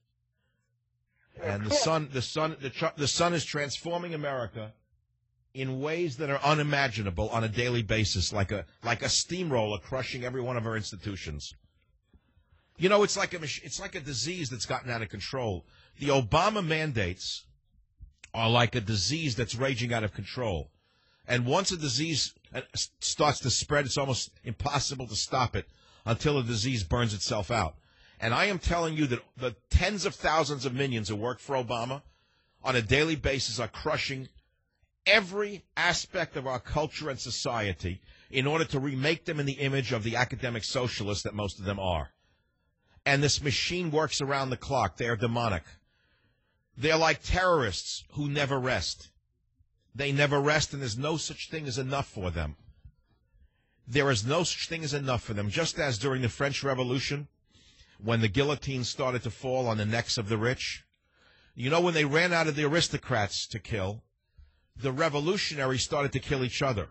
And the son, the son, the, tr- the son is transforming America in ways that are unimaginable on a daily basis, like a like a steamroller crushing every one of our institutions. You know, it's like a it's like a disease that's gotten out of control. The Obama mandates are like a disease that's raging out of control. And once a disease starts to spread, it's almost impossible to stop it until the disease burns itself out. And I am telling you that the tens of thousands of minions who work for Obama on a daily basis are crushing every aspect of our culture and society in order to remake them in the image of the academic socialists that most of them are. And this machine works around the clock. They are demonic. They're like terrorists who never rest. They never rest, and there's no such thing as enough for them. There is no such thing as enough for them. Just as during the French Revolution, when the guillotine started to fall on the necks of the rich, you know, when they ran out of the aristocrats to kill, the revolutionaries started to kill each other.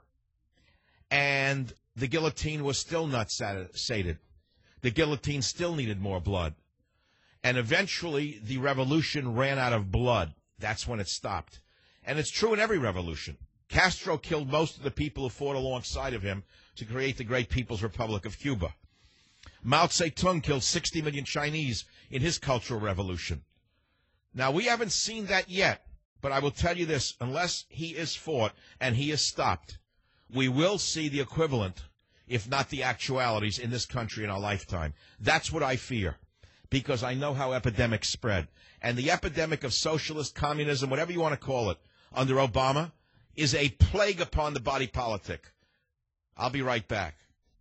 And the guillotine was still not sated. The guillotine still needed more blood. And eventually, the revolution ran out of blood. That's when it stopped. And it's true in every revolution. Castro killed most of the people who fought alongside of him to create the great People's Republic of Cuba. Mao Zedong killed sixty million Chinese in his Cultural Revolution. Now, we haven't seen that yet, but I will tell you this, unless he is fought and he is stopped, we will see the equivalent, if not the actualities, in this country in our lifetime. That's what I fear, because I know how epidemics spread. And the epidemic of socialist, communism, whatever you want to call it, under Obama, is a plague upon the body politic. I'll be right back.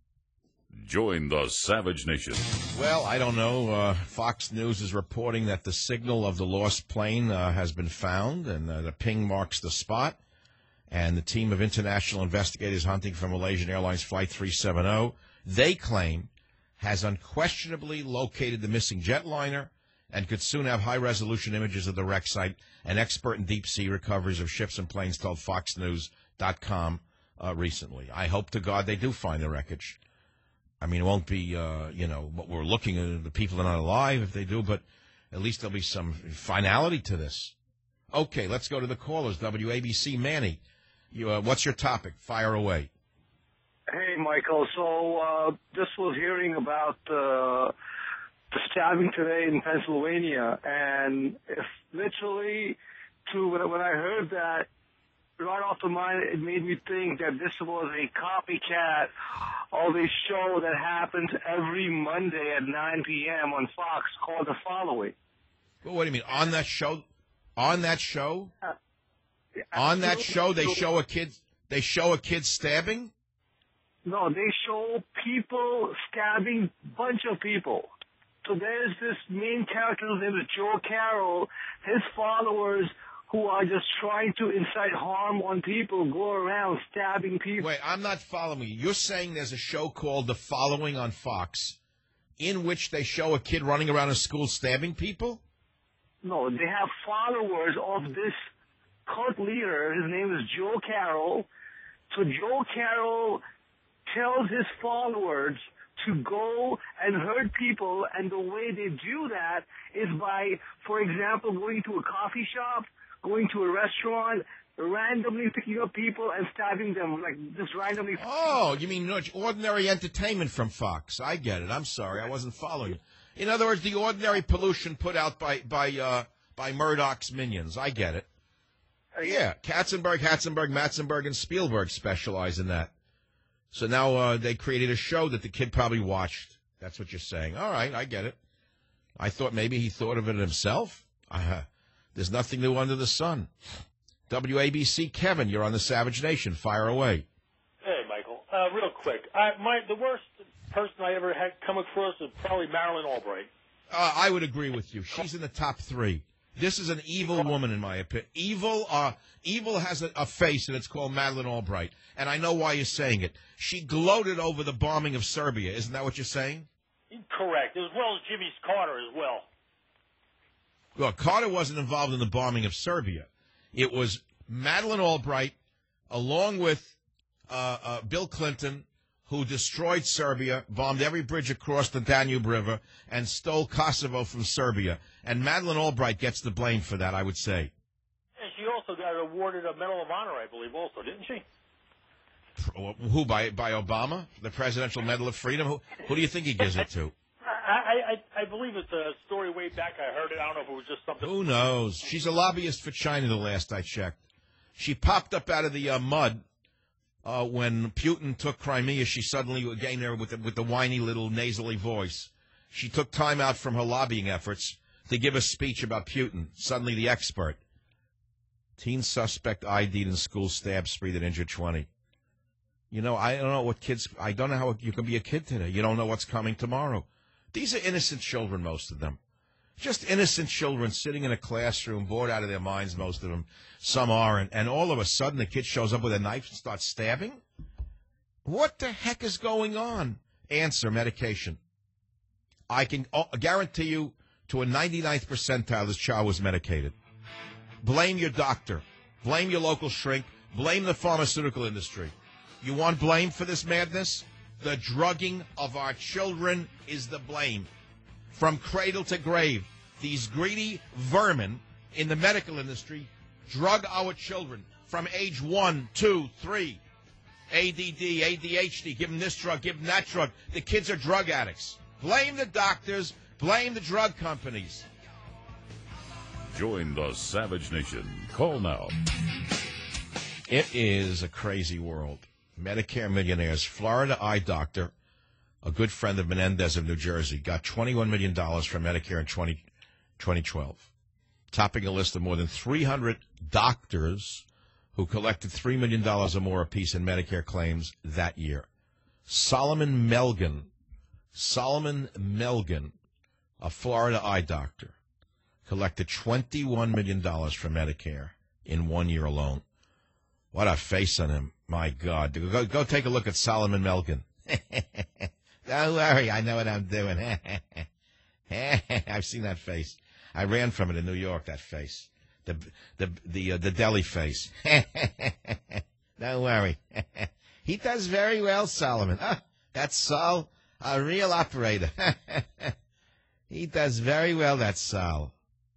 Join the Savage Nation. Well, I don't know. Uh, Fox News is reporting that the signal of the lost plane uh, has been found, and uh, the ping marks the spot. And the team of international investigators hunting for Malaysian Airlines Flight three seventy, they claim, has unquestionably located the missing jetliner and could soon have high-resolution images of the wreck site. An expert in deep-sea recoveries of ships and planes told Fox News dot com uh, recently. I hope to God they do find the wreckage. I mean, it won't be, uh, you know, what we're looking at, the people are not alive if they do, but at least there'll be some finality to this. Okay, let's go to the callers. W A B C, Manny, you, uh, what's your topic? Fire away. Hey, Michael. So uh, just was hearing about uh, the stabbing today in Pennsylvania, and if literally, to when, when I heard that, right off the mind, it made me think that this was a copycat of a show that happens every Monday at nine p.m. on Fox called The Following. Well, what do you mean? On that show? On that show? Uh, on that show, they show a kid. They show a kid stabbing. No, they show people stabbing bunch of people. So there's this main character whose name is Joe Carroll. His followers, who are just trying to incite harm on people, go around stabbing people. Wait, I'm not following you. You're saying there's a show called The Following on Fox, in which they show a kid running around a school stabbing people? No, they have followers of this cult leader. His name is Joe Carroll. So Joe Carroll tells his followers to go and hurt people, and the way they do that is by, for example, going to a coffee shop, going to a restaurant, randomly picking up people and stabbing them, like just randomly. Oh, you mean ordinary entertainment from Fox? I get it. I'm sorry, I wasn't following you. In other words, the ordinary pollution put out by by uh, by Murdoch's minions. I get it. Uh, yeah, Katzenberg, Hatzenberg, Matzenberg, and Spielberg specialize in that. So now uh, they created a show that the kid probably watched. That's what you're saying. All right, I get it. I thought maybe he thought of it himself. Uh, there's nothing new under the sun. W A B C, Kevin, you're on the Savage Nation. Fire away. Hey, Michael. Uh, real quick, I, my the worst person I ever had come across is probably Marilyn Albright. Uh, I would agree with you. She's in the top three. This is an evil woman, in my opinion. Evil, uh, evil has a, a face, and it's called Madeleine Albright. And I know why you're saying it. She gloated over the bombing of Serbia. Isn't that what you're saying? Correct, as well as Jimmy Carter as well. Well, Carter wasn't involved in the bombing of Serbia. It was Madeleine Albright, along with uh, uh, Bill Clinton, who destroyed Serbia, bombed every bridge across the Danube River, and stole Kosovo from Serbia. And Madeleine Albright gets the blame for that, I would say. And she also got awarded a Medal of Honor, I believe, also, didn't she? Who, by by Obama? The Presidential Medal of Freedom? Who, who do you think he gives it to? I, I, I believe it's a story way back. I heard it. I don't know if it was just something. Who knows? She's a lobbyist for China, the last I checked. She popped up out of the uh, mud uh, when Putin took Crimea. She suddenly, again, there with the, with the whiny little nasally voice, she took time out from her lobbying efforts to give a speech about Putin. Suddenly the expert. Teen suspect I D'd in school stab spree that injured twenty. You know, I don't know what kids, I don't know how you can be a kid today. You don't know what's coming tomorrow. These are innocent children, most of them. Just innocent children sitting in a classroom, bored out of their minds, most of them. Some are, and, and all of a sudden the kid shows up with a knife and starts stabbing? What the heck is going on? Answer, medication. I can oh, guarantee you to a ninety-ninth percentile this child was medicated. Blame your doctor. Blame your local shrink. Blame the pharmaceutical industry. You want blame for this madness? The drugging of our children is the blame. From cradle to grave, these greedy vermin in the medical industry drug our children from age one, two, three. A D D, A D H D, give them this drug, give them that drug. The kids are drug addicts. Blame the doctors, blame the drug companies. Join the Savage Nation. Call now. It is a crazy world. Medicare millionaires. Florida eye doctor, a good friend of Menendez of New Jersey, got twenty-one million dollars from Medicare in twenty twelve, topping a list of more than three hundred doctors who collected three million dollars or more apiece in Medicare claims that year. Solomon Melgen, Solomon Melgen, a Florida eye doctor, collected twenty-one million dollars from Medicare in one year alone. What a face on him. My God. Go, go take a look at Solomon Melgen. Don't worry, I know what I'm doing. I've seen that face. I ran from it in New York, that face. The the the, uh, the deli face. Don't worry. He does very well, Solomon. Oh, that's Sol, a real operator. He does very well, that's Sol.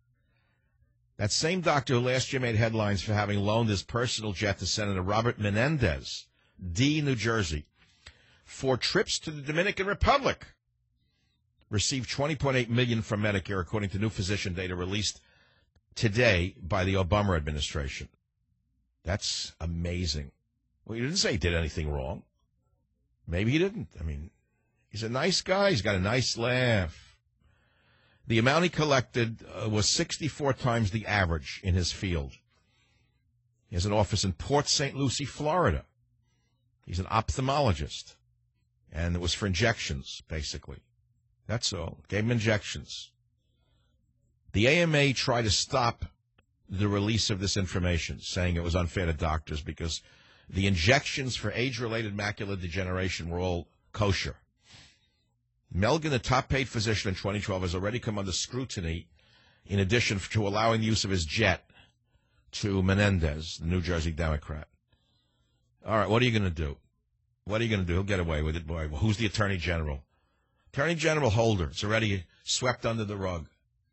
That same doctor who last year made headlines for having loaned his personal jet to Senator Robert Menendez, D, New Jersey, for trips to the Dominican Republic, received twenty point eight million dollars from Medicare, according to new physician data released today by the Obama administration. That's amazing. Well, he didn't say he did anything wrong. Maybe he didn't. I mean, he's a nice guy. He's got a nice laugh. The amount he collected uh, was sixty-four times the average in his field. He has an office in Port Saint Lucie, Florida. He's an ophthalmologist. And it was for injections, basically. That's all. Gave him injections. The A M A tried to stop the release of this information, saying it was unfair to doctors because the injections for age-related macular degeneration were all kosher. Melgen, the top-paid physician in twenty twelve, has already come under scrutiny in addition to allowing the use of his jet to Menendez, the New Jersey Democrat. All right, what are you going to do? What are you going to do? He'll get away with it, boy. Well, who's the Attorney General? Attorney General Holder. It's already swept under the rug.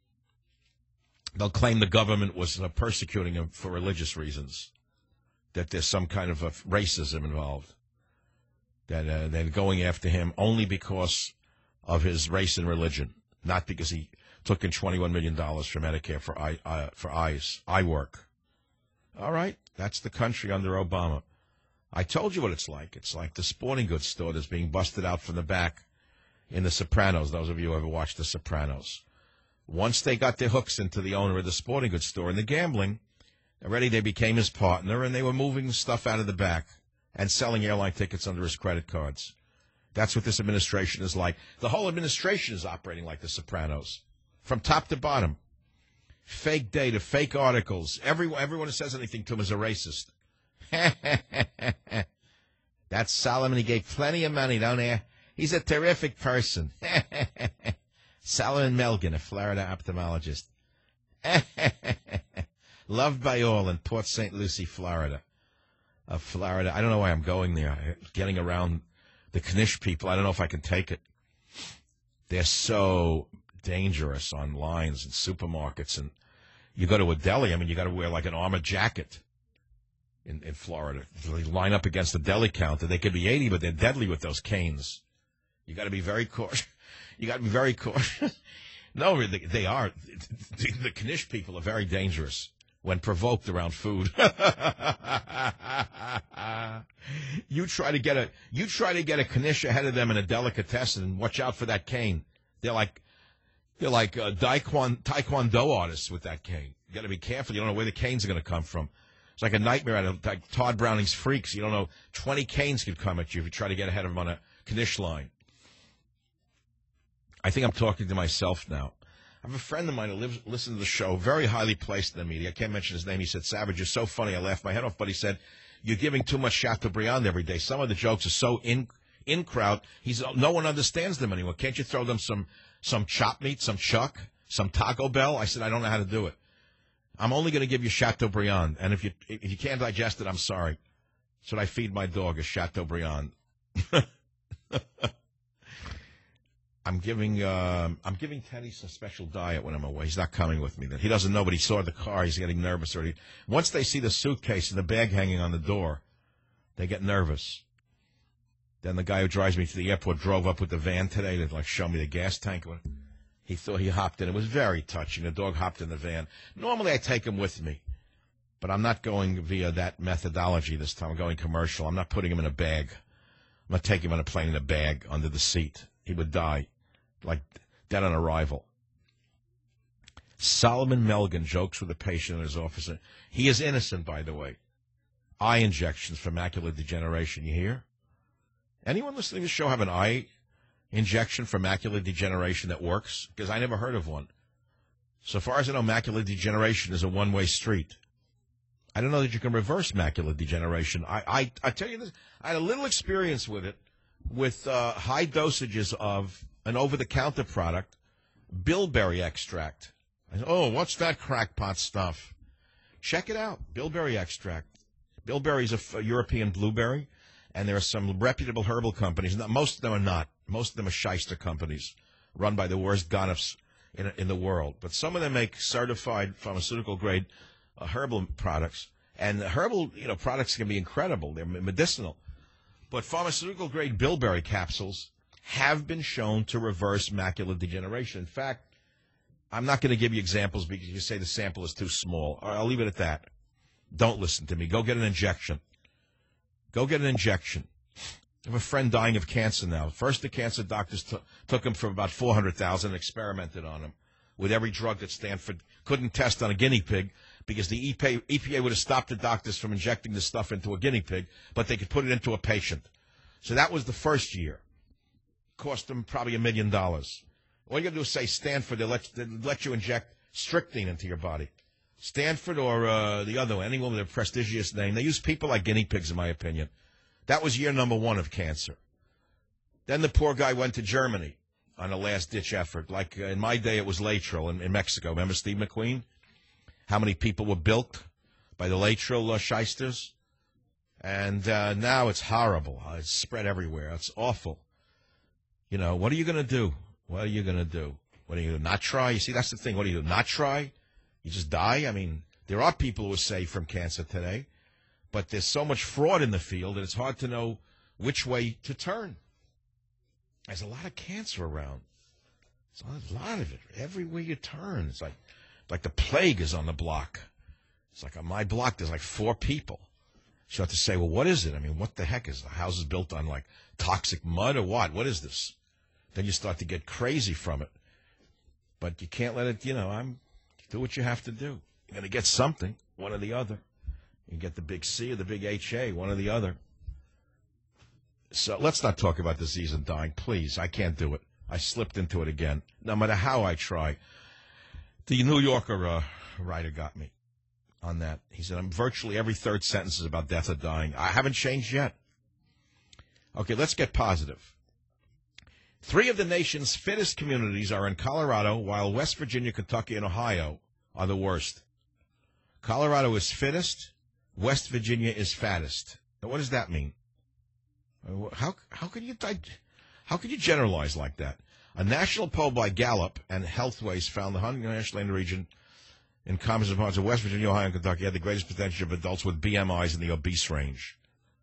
They'll claim the government was uh, persecuting him for religious reasons, that there's some kind of uh, racism involved, that uh, they're going after him only because of his race and religion, not because he took in twenty-one million dollars from Medicare for eye, uh, for eyes, eye work. All right, that's the country under Obama. I told you what it's like. It's like the sporting goods store that's being busted out from the back in The Sopranos, those of you who ever watched The Sopranos. Once they got their hooks into the owner of the sporting goods store and the gambling, already they became his partner, and they were moving stuff out of the back and selling airline tickets under his credit cards. That's what this administration is like. The whole administration is operating like The Sopranos, from top to bottom. Fake data, fake articles. Everyone, everyone who says anything to him is a racist. That's Solomon. He gave plenty of money, don't he? He's a terrific person. Solomon Melgen, a Florida ophthalmologist. Loved by all in Port Saint Lucie, Florida. Of Florida. I don't know why I'm going there. Getting around the Knish people, I don't know if I can take it. They're so dangerous on lines and supermarkets. And you go to a deli, I mean, you got to wear like an armored jacket in, in Florida. They line up against the deli counter. They could be eighty, but they're deadly with those canes. You got to be very cautious. You got to be very cautious. No, they, they are. The, the Knish people are very dangerous when provoked around food. you try to get a you try to get a Knish ahead of them in a delicatessen, and watch out for that cane. They're like they're like uh, taekwondo, taekwondo artists with that cane. You got to be careful. You don't know where the canes are going to come from. It's like a nightmare out of like Todd Browning's Freaks. You don't know. Twenty canes could come at you if you try to get ahead of them on a Knish line. I think I'm talking to myself now. I have a friend of mine who lives, listens to the show, very highly placed in the media. I can't mention his name. He said, Savage, you're so funny. I laughed my head off. But he said, you're giving too much Chateaubriand every day. Some of the jokes are so in in crowd. He's no one understands them anymore. Can't you throw them some some chop meat, some chuck, some Taco Bell? I said, I don't know how to do it. I'm only going to give you Chateaubriand. And if you if you can't digest it, I'm sorry. That's what I feed my dog is Chateaubriand. I'm giving uh, I'm giving Teddy some special diet when I'm away. He's not coming with me. Then he doesn't know, but he saw the car. He's getting nervous already. Once they see the suitcase and the bag hanging on the door, they get nervous. Then the guy who drives me to the airport drove up with the van today to like show me the gas tank. He thought he hopped in. It was very touching. The dog hopped in the van. Normally I take him with me, but I'm not going via that methodology this time. I'm going commercial. I'm not putting him in a bag. I'm not taking him on a plane in a bag under the seat. He would die. Like dead on arrival. Solomon Melgen jokes with a patient in his office. He is innocent, by the way. Eye injections for macular degeneration. You hear? Anyone listening to the show have an eye injection for macular degeneration that works? Because I never heard of one. So far as I know, macular degeneration is a one-way street. I don't know that you can reverse macular degeneration. I, I, I tell you this, I had a little experience with it, with uh, high dosages of an over-the-counter product, bilberry extract. I said, oh, what's that crackpot stuff? Check it out, bilberry extract. Bilberry is a, f- a European blueberry, and there are some reputable herbal companies. Not, most of them are not. Most of them are shyster companies run by the worst gonoffs in, in the world. But some of them make certified pharmaceutical-grade uh, herbal products. And the herbal you know, products can be incredible. They're medicinal. But pharmaceutical-grade bilberry capsules have been shown to reverse macular degeneration. In fact, I'm not going to give you examples because you say the sample is too small. I'll leave it at that. Don't listen to me. Go get an injection. Go get an injection. I have a friend dying of cancer now. First, the cancer doctors t- took him for about four hundred thousand dollars and experimented on him with every drug that Stanford couldn't test on a guinea pig because the E P A would have stopped the doctors from injecting the stuff into a guinea pig, but they could put it into a patient. So that was the first year. Cost them probably a million dollars. All you got to do is say Stanford. They'll let, they'll let you inject strychnine into your body. Stanford or uh, the other one, anyone with a prestigious name. They use people like guinea pigs, in my opinion. That was year number one of cancer. Then the poor guy went to Germany on a last-ditch effort. Like uh, in my day, it was Laetrile in, in Mexico. Remember Steve McQueen? How many people were bilked by the Laetrile uh, shysters? And uh, now it's horrible. Uh, it's spread everywhere. It's awful. You know, what are you going to do? What are you going to do? What are you going to not try? You see, that's the thing. What do you do? Not try? You just die? I mean, there are people who are saved from cancer today, but there's so much fraud in the field that it's hard to know which way to turn. There's a lot of cancer around. There's a lot of it. Everywhere you turn, it's like, like the plague is on the block. It's like on my block, there's like four people. So you have to say, well, what is it? I mean, what the heck is the house is built on, like toxic mud or what? What is this? Then you start to get crazy from it. But you can't let it, you know, I'm do what you have to do. You're going to get something, one or the other. You get the big C or the big H A, one or the other. So let's not talk about disease and dying, please. I can't do it. I slipped into it again, no matter how I try. The New Yorker uh, writer got me on that. He said, I'm virtually every third sentence is about death or dying. I haven't changed yet. Okay, let's get positive. Three of the nation's fittest communities are in Colorado, while West Virginia, Kentucky, and Ohio are the worst. Colorado is fittest. West Virginia is fattest. Now, what does that mean? How how can you how can you generalize like that? A national poll by Gallup and Healthways found the Huntington Ashland region in composite parts of West Virginia, Ohio, and Kentucky had the greatest percentage of adults with B M Is in the obese range.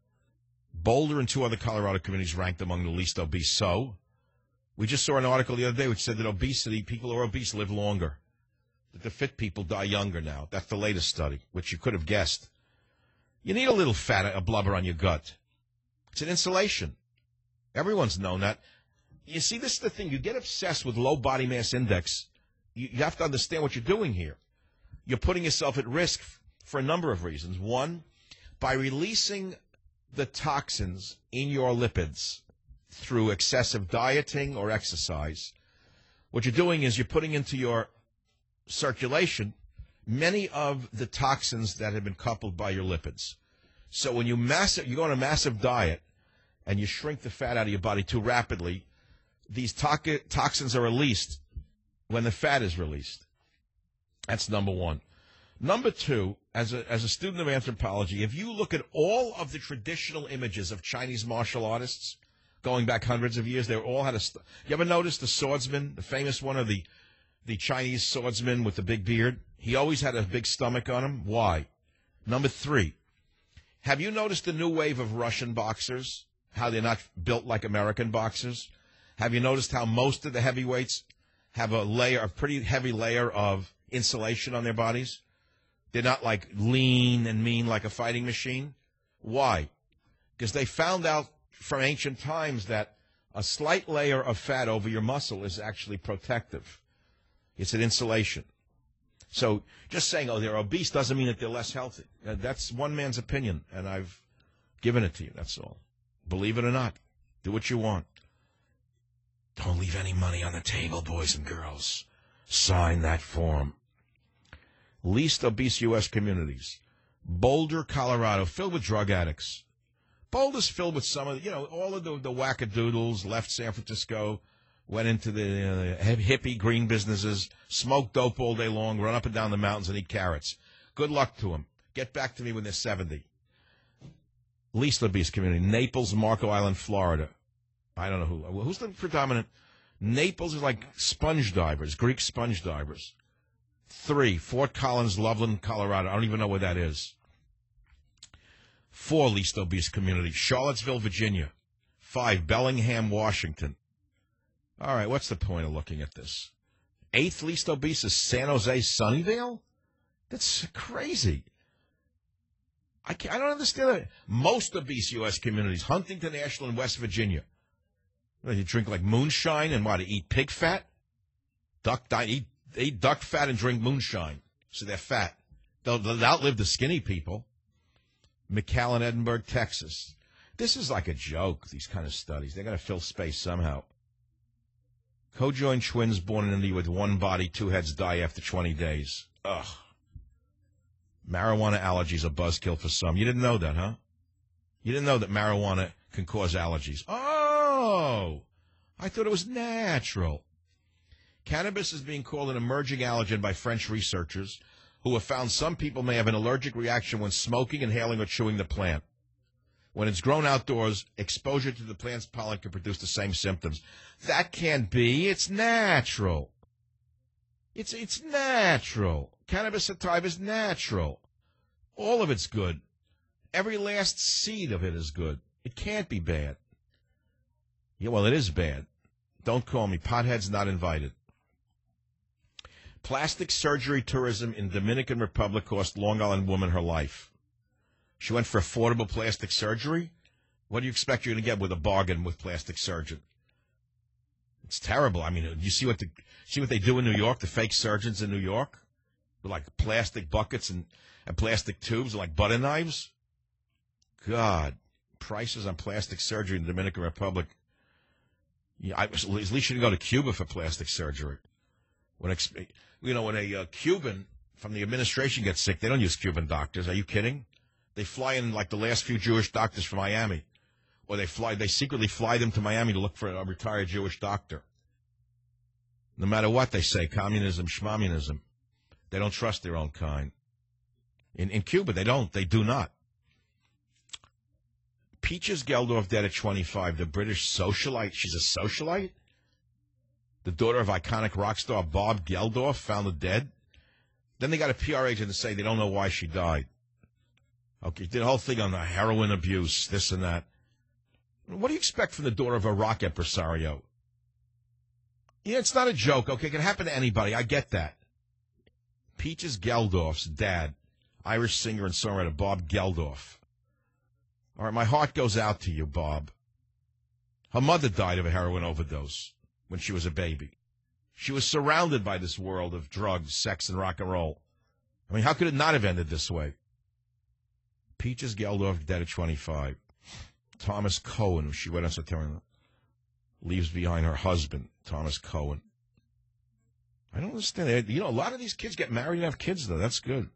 Boulder and two other Colorado communities ranked among the least obese. So, we just saw an article the other day which said that obesity, people who are obese live longer. That the fit people die younger now. That's the latest study, which you could have guessed. You need a little fat, a blubber on your gut. It's an insulation. Everyone's known that. You see, this is the thing. You get obsessed with low body mass index. You, you have to understand what you're doing here. You're putting yourself at risk for a number of reasons. One, by releasing the toxins in your lipids through excessive dieting or exercise, what you're doing is you're putting into your circulation many of the toxins that have been coupled by your lipids. So when you massive, you go on a massive diet and you shrink the fat out of your body too rapidly, these to- toxins are released when the fat is released. That's number one. Number two, as a, as a student of anthropology, if you look at all of the traditional images of Chinese martial artists going back hundreds of years, they all had a... St- you ever notice the swordsman, the famous one, or the, the Chinese swordsman with the big beard? He always had a big stomach on him. Why? Number three, have you noticed the new wave of Russian boxers, how they're not built like American boxers? Have you noticed how most of the heavyweights have a layer, a pretty heavy layer of insulation on their bodies? They're not like lean and mean like a fighting machine. Why? Because they found out from ancient times that a slight layer of fat over your muscle is actually protective. It's an insulation. So just saying, oh, they're obese doesn't mean that they're less healthy. Uh, that's one man's opinion, and I've given it to you. That's all. Believe it or not. Do what you want. Don't leave any money on the table, boys and girls. Sign that form. Least obese U S communities. Boulder, Colorado, filled with drug addicts. Boulder's filled with some of, the, you know, all of the, the wackadoodles left San Francisco, went into the uh, hippie green businesses, smoked dope all day long, run up and down the mountains and eat carrots. Good luck to them. Get back to me when they're seventy. Least obese community. Naples, Marco Island, Florida. I don't know who. Who's the predominant? Naples is like sponge divers, Greek sponge divers. Three, Fort Collins, Loveland, Colorado. I don't even know where that is. Four, least obese community. Charlottesville, Virginia. Five, Bellingham, Washington. All right, what's the point of looking at this? Eighth least obese is San Jose, Sunnyvale? That's crazy. I, can't, I don't understand that. Most obese U S communities, Huntington, Ashland, West Virginia. What, you drink like moonshine and what, eat pig fat? Duck, di- eat, eat duck fat and drink moonshine. So they're fat. They'll, they'll outlive the skinny people. McAllen, Edinburgh, Texas. This is like a joke, these kind of studies. They're going to fill space somehow. Co-joined twins born in India with one body, two heads die after twenty days. Ugh. Marijuana allergies are buzzkill for some. You didn't know that, huh? You didn't know that marijuana can cause allergies. Oh! I thought it was natural. Cannabis is being called an emerging allergen by French researchers who have found some people may have an allergic reaction when smoking, inhaling, or chewing the plant. When it's grown outdoors, exposure to the plant's pollen can produce the same symptoms. That can't be. It's natural. It's it's natural. Cannabis sativa is natural. All of it's good. Every last seed of it is good. It can't be bad. Yeah, well, it is bad. Don't call me. Potheads not invited. Plastic surgery tourism in Dominican Republic cost Long Island woman her life. She went for affordable plastic surgery. What do you expect you're going to get with a bargain with plastic surgeon? It's terrible. I mean, you see what the see what they do in New York, the fake surgeons in New York? With like plastic buckets and, and plastic tubes, like butter knives. God, prices on plastic surgery in the Dominican Republic. Yeah, I, at least you should go to Cuba for plastic surgery. When you know, when a uh, Cuban from the administration gets sick, they don't use Cuban doctors. Are you kidding? They fly in like the last few Jewish doctors from Miami, or they fly. They secretly fly them to Miami to look for a retired Jewish doctor. No matter what they say, communism, schmommunism, they don't trust their own kind. In in Cuba, they don't. They do not. Peaches Geldorf dead at twenty-five, the British socialite. She's a socialite? The daughter of iconic rock star Bob Geldof, found dead? Then they got a P R agent to say they don't know why she died. Okay, did a whole thing on the heroin abuse, this and that. What do you expect from the daughter of a rock impresario? Yeah, it's not a joke, okay? It can happen to anybody. I get that. Peaches Geldof's dad, Irish singer and songwriter Bob Geldof. All right, my heart goes out to you, Bob. Her mother died of a heroin overdose when she was a baby. She was surrounded by this world of drugs, sex, and rock and roll. I mean, how could it not have ended this way? Peaches Geldorf dead at twenty-five. Thomas Cohen, she went on Saturn, leaves behind her husband, Thomas Cohen. I don't understand. You know, a lot of these kids get married and have kids, though. That's good.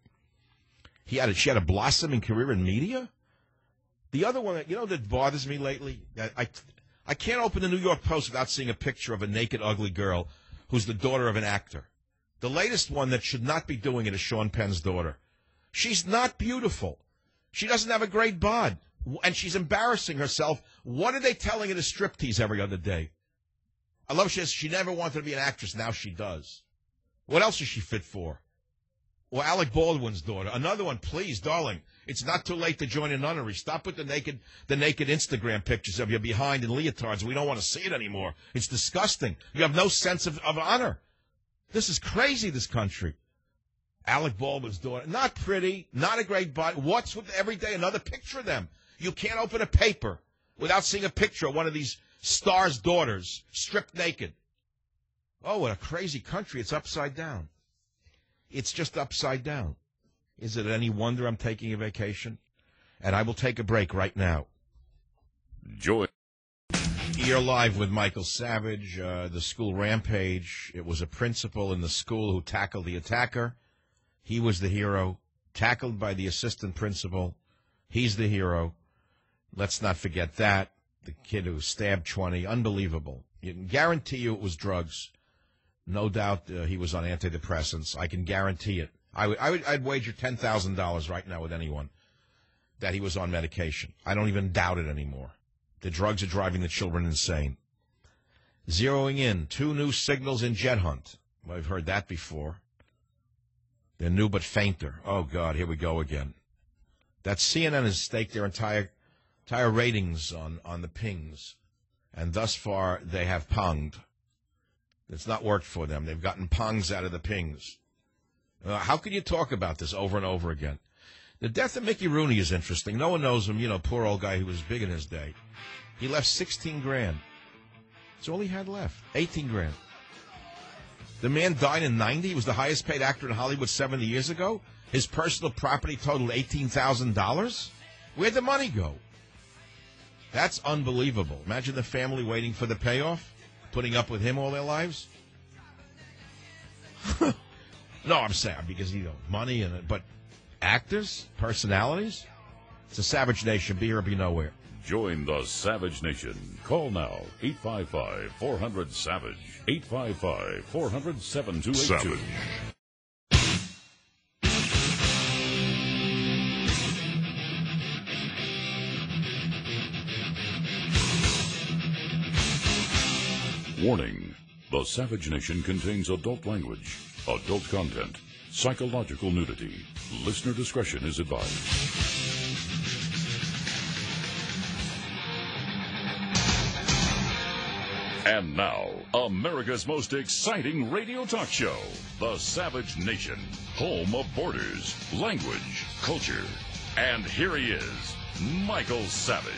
He had a, she had a blossoming career in media. The other one, that you know, that bothers me lately, I, I, I can't open the New York Post without seeing a picture of a naked, ugly girl who's the daughter of an actor. The latest one that should not be doing it is Sean Penn's daughter. She's not beautiful. She doesn't have a great bod, and she's embarrassing herself. What are they telling her to striptease every other day? I love she says she never wanted to be an actress. Now she does. What else is she fit for? Well, Alec Baldwin's daughter. Another one, please, darling. It's not too late to join a nunnery. Stop with the naked the naked Instagram pictures of you behind in leotards. We don't want to see it anymore. It's disgusting. You have no sense of, of honor. This is crazy, this country. Alec Baldwin's daughter. Not pretty, not a great body. What's with every day another picture of them? You can't open a paper without seeing a picture of one of these stars' daughters stripped naked. Oh, what a crazy country. It's upside down. It's just upside down. Is it any wonder I'm taking a vacation? And I will take a break right now. Joy. You're live with Michael Savage, uh, the school rampage. It was a principal in the school who tackled the attacker. He was the hero, tackled by the assistant principal. He's the hero. Let's not forget that. The kid who stabbed twenty, unbelievable. You can guarantee you it was drugs. No doubt uh, he was on antidepressants. I can guarantee it. I would, I would, I'd wager ten thousand dollars right now with anyone that he was on medication. I don't even doubt it anymore. The drugs are driving the children insane. Zeroing in, two new signals in Jet Hunt. Well, I've heard that before. They're new but fainter. Oh, God, here we go again. That C N N has staked their entire entire ratings on, on the pings, and thus far they have ponged. It's not worked for them. They've gotten pongs out of the pings. Uh, how can you talk about this over and over again? The death of Mickey Rooney is interesting. No one knows him. You know, poor old guy who was big in his day. He left sixteen grand. That's all he had left. eighteen grand. The man died in ninety. He was the highest paid actor in Hollywood seventy years ago. His personal property totaled eighteen thousand dollars. Where'd the money go? That's unbelievable. Imagine the family waiting for the payoff, putting up with him all their lives. No, I'm saying because, you know, money and but actors, personalities. It's a Savage Nation. Be here or be nowhere. Join the Savage Nation. Call now, eight five five, four hundred, SAVAGE, eight five five, four hundred, seven two eight two. Warning, the Savage Nation contains adult language, adult content, psychological nudity. Listener discretion is advised. And now, America's most exciting radio talk show, The Savage Nation, home of borders, language, culture. And here he is, Michael Savage.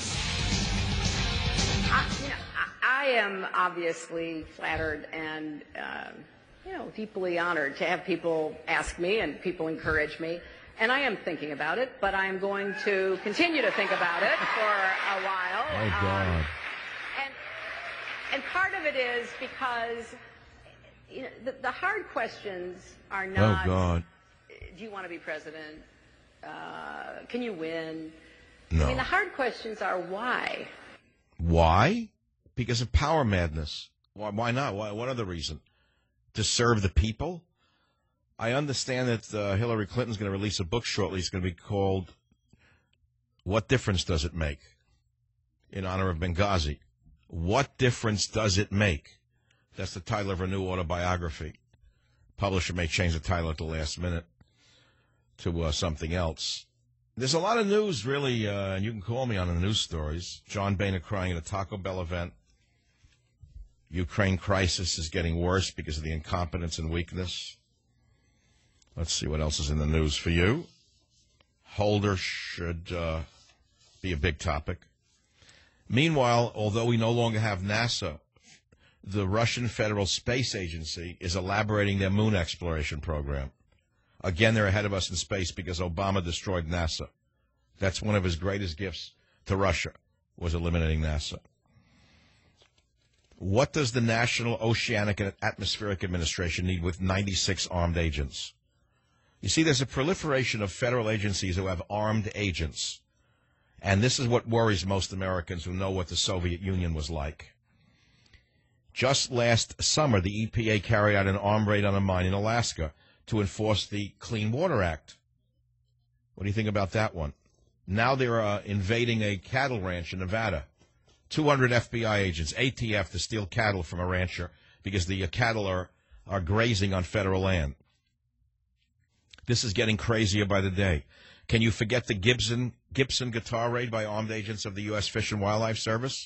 I, you know, I, I am obviously flattered and, uh, you know, deeply honored to have people ask me and people encourage me. And I am thinking about it, but I'm going to continue to think about it for a while. Oh, God. Um, And part of it is because you know, the, the hard questions are not, oh, God. Do you want to be president? Uh, can you win? No. I mean, the hard questions are why? Why? Because of power madness. Why, why not? Why, what other reason? To serve the people? I understand that uh, Hillary Clinton's going to release a book shortly. It's going to be called What Difference Does It Make? in honor of Benghazi. What difference does it make? That's the title of her new autobiography. Publisher may change the title at the last minute to uh, something else. There's a lot of news, really, uh, and you can call me on the news stories. John Boehner crying at a Taco Bell event. Ukraine crisis is getting worse because of the incompetence and weakness. Let's see what else is in the news for you. Holder should uh, be a big topic. Meanwhile, although we no longer have NASA, the Russian Federal Space Agency is elaborating their moon exploration program. Again, they're ahead of us in space because Obama destroyed NASA. That's one of his greatest gifts to Russia, was eliminating NASA. What does the National Oceanic and Atmospheric Administration need with ninety-six armed agents? You see, there's a proliferation of federal agencies who have armed agents. And this is what worries most Americans who know what the Soviet Union was like. Just last summer, the E P A carried out an armed raid on a mine in Alaska to enforce the Clean Water Act. What do you think about that one? Now they're uh, invading a cattle ranch in Nevada. two hundred F B I agents, A T F, to steal cattle from a rancher because the uh, cattle are, are grazing on federal land. This is getting crazier by the day. Can you forget the Gibson, Gibson guitar raid by armed agents of the U S Fish and Wildlife Service?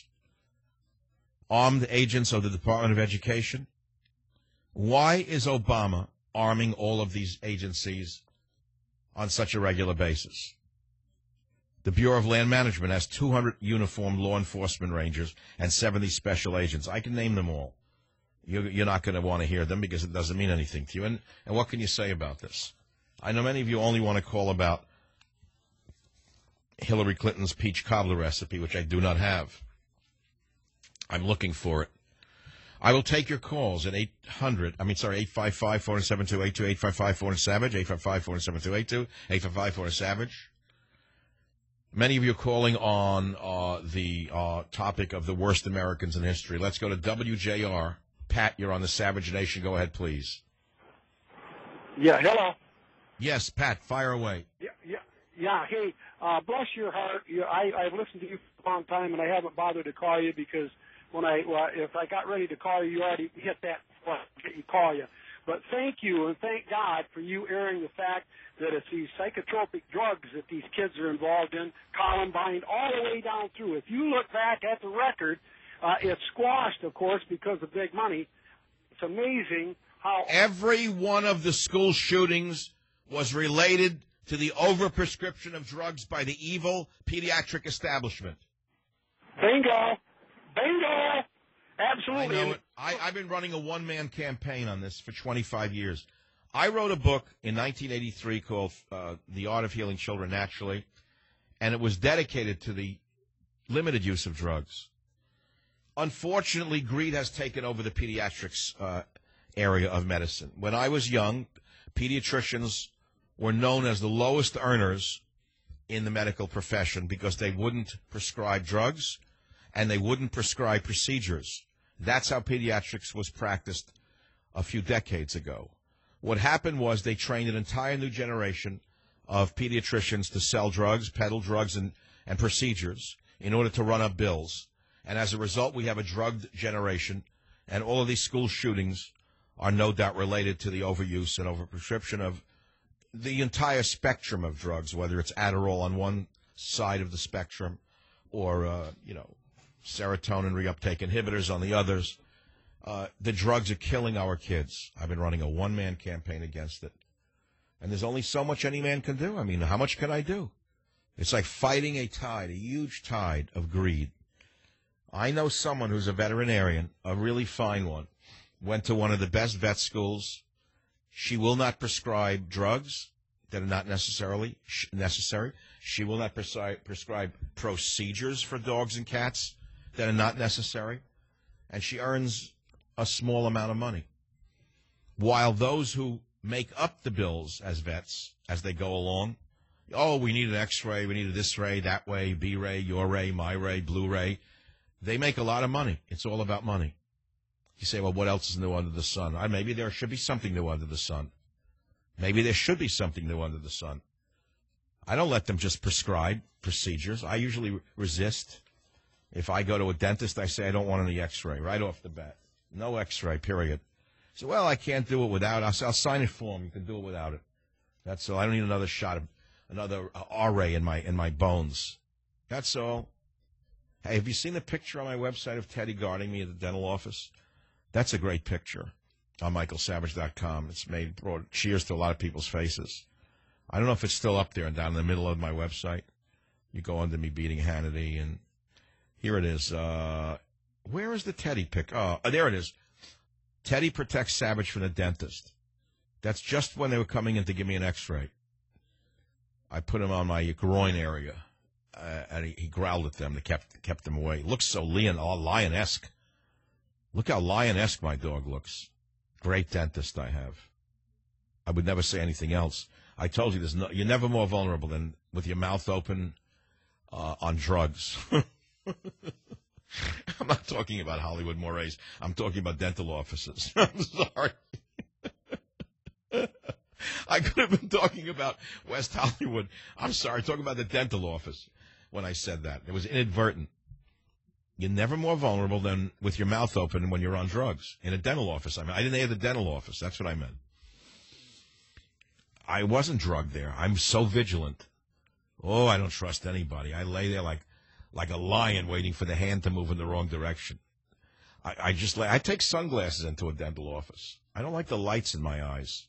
Armed agents of the Department of Education? Why is Obama arming all of these agencies on such a regular basis? The Bureau of Land Management has two hundred uniformed law enforcement rangers and seventy special agents. I can name them all. You're, you're not going to want to hear them because it doesn't mean anything to you. And, and what can you say about this? I know many of you only want to call about Hillary Clinton's peach cobbler recipe, which I do not have. I'm looking for it. I will take your calls at eight hundred, I mean, sorry, eight five five, four seven two, eight two, eight five five, four SAVAGE, eight five five, four seven two, eight two, eight five five, four SAVAGE. Many of you are calling on uh, the uh, topic of the worst Americans in history. Let's go to W J R. Pat, you're on the Savage Nation. Go ahead, please. Yeah, hello. Yes, Pat, fire away. Yeah, yeah, yeah. Hey, uh, bless your heart. You, I, I've listened to you for a long time, and I haven't bothered to call you because when I, well, if I got ready to call you, you already hit that before I get you call you. But thank you and thank God for you airing the fact that it's these psychotropic drugs that these kids are involved in, Columbine, all the way down through. If you look back at the record, uh, it's squashed, of course, because of big money. It's amazing how every one of the school shootings was related to the overprescription of drugs by the evil pediatric establishment. Bingo. Bingo. Absolutely. I know it. I, I've been running a one-man campaign on this for twenty-five years. I wrote a book in nineteen eighty-three called uh, The Art of Healing Children Naturally, and it was dedicated to the limited use of drugs. Unfortunately, greed has taken over the pediatrics uh, area of medicine. When I was young, pediatricians were known as the lowest earners in the medical profession because they wouldn't prescribe drugs and they wouldn't prescribe procedures. That's how pediatrics was practiced a few decades ago. What happened was they trained an entire new generation of pediatricians to sell drugs, peddle drugs, and, and procedures in order to run up bills. And as a result, we have a drugged generation, and all of these school shootings are no doubt related to the overuse and overprescription of the entire spectrum of drugs, whether it's Adderall on one side of the spectrum or, uh, you know, serotonin reuptake inhibitors on the others. Uh, the drugs are killing our kids. I've been running a one-man campaign against it. And there's only so much any man can do. I mean, how much can I do? It's like fighting a tide, a huge tide of greed. I know someone who's a veterinarian, a really fine one, went to one of the best vet schools. She will not prescribe drugs that are not necessarily sh- necessary. She will not prescribe, prescribe procedures for dogs and cats that are not necessary. And she earns a small amount of money. While those who make up the bills as vets, as they go along, oh, we need an X-ray, we need a this ray, that way, B-ray, your ray, my ray, blue ray. They make a lot of money. It's all about money. You say, well, what else is new under the sun? I, maybe there should be something new under the sun. Maybe there should be something new under the sun. I don't let them just prescribe procedures. I usually resist. If I go to a dentist, I say I don't want any x-ray right off the bat. No x-ray, period. So, well, I can't do it without it. I'll, say, I'll sign it for him. You can do it without it. That's all. I don't need another shot of another uh, R-ray in my in my bones. That's all. Hey, have you seen the picture on my website of Teddy guarding me at the dental office? That's a great picture on Michael Savage dot com. It's made brought cheers to a lot of people's faces. I don't know if it's still up there and down in the middle of my website. You go under me beating Hannity, and here it is. Uh, where is the Teddy pic? Oh, there it is. Teddy protects Savage from the dentist. That's just when they were coming in to give me an x-ray. I put him on my groin area, uh, and he, he growled at them. They kept kept them away. Looks so lion, oh, lion-esque. Look how lion-esque my dog looks. Great dentist I have. I would never say anything else. I told you, there's no, you're never more vulnerable than with your mouth open uh, on drugs. I'm not talking about Hollywood mores. I'm talking about dental offices. I'm sorry. I could have been talking about West Hollywood. I'm sorry, talking about the dental office when I said that. It was inadvertent. You're never more vulnerable than with your mouth open when you're on drugs. In a dental office. I mean, I didn't hear the dental office. That's what I meant. I wasn't drugged there. I'm so vigilant. Oh, I don't trust anybody. I lay there like like a lion waiting for the hand to move in the wrong direction. I, I just lay, I take sunglasses into a dental office. I don't like the lights in my eyes.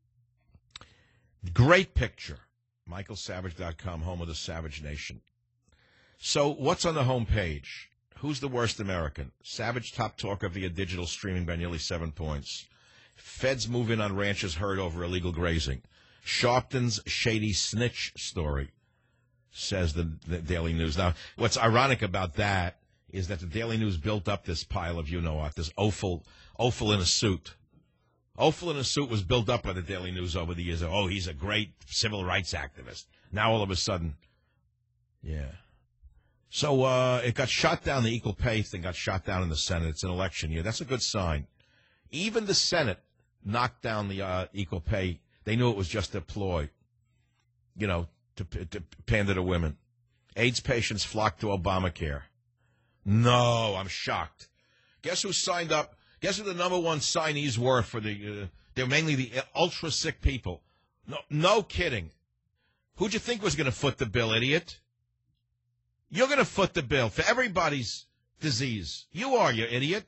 Great picture. Michael Savage dot com, home of the Savage Nation. So what's on the home page? Who's the worst American? Savage top talker via digital streaming by nearly seven points. Feds move in on ranchers herd over illegal grazing. Sharpton's shady snitch story, says the, the Daily News. Now, what's ironic about that is that the Daily News built up this pile of you-know-what, this Ophel, Ophel in a suit. Ophel in a suit was built up by the Daily News over the years. Oh, he's a great civil rights activist. Now, all of a sudden, yeah. So uh, it got shot down, the equal pay thing got shot down in the Senate. It's an election year. That's a good sign. Even the Senate knocked down the uh, equal pay. They knew it was just a ploy, you know, to, to pander to women. AIDS patients flocked to Obamacare. No, I'm shocked. Guess who signed up? Guess who the number one signees were for the, uh, they're mainly the ultra-sick people. No, no kidding. Who'd you think was going to foot the bill, idiot? You're going to foot the bill for everybody's disease. You are, you idiot.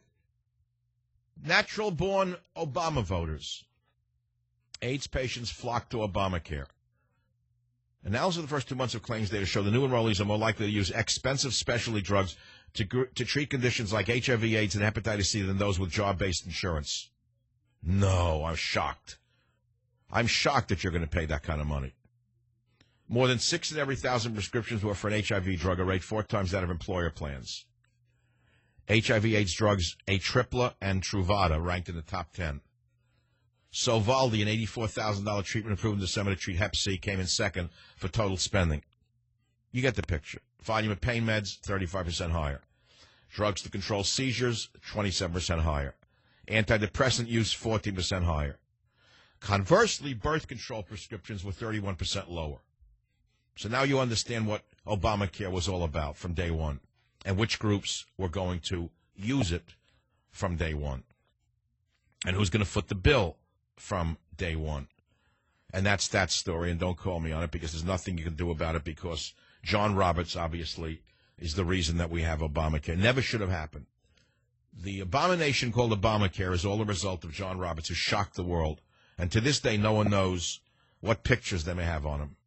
Natural-born Obama voters. AIDS patients flock to Obamacare. Analysis of the first two months of claims data show the new enrollees are more likely to use expensive specialty drugs to to treat conditions like H I V, AIDS, and hepatitis C than those with job-based insurance. No, I'm shocked. I'm shocked that you're going to pay that kind of money. More than six in every thousand prescriptions were for an H I V drug, a rate four times that of employer plans. H I V AIDS drugs, Atripla and Truvada, ranked in the top ten. Sovaldi, an eighty-four thousand dollars treatment approved in December to treat hep C, came in second for total spending. You get the picture. Volume of pain meds, thirty-five percent higher. Drugs to control seizures, twenty-seven percent higher. Antidepressant use, fourteen percent higher. Conversely, birth control prescriptions were thirty-one percent lower. So now you understand what Obamacare was all about from day one and which groups were going to use it from day one and who's going to foot the bill from day one. And that's that story, and don't call me on it because there's nothing you can do about it because John Roberts, obviously, is the reason that we have Obamacare. Never should have happened. The abomination called Obamacare is all the result of John Roberts, who shocked the world. And to this day, no one knows what pictures they may have on him.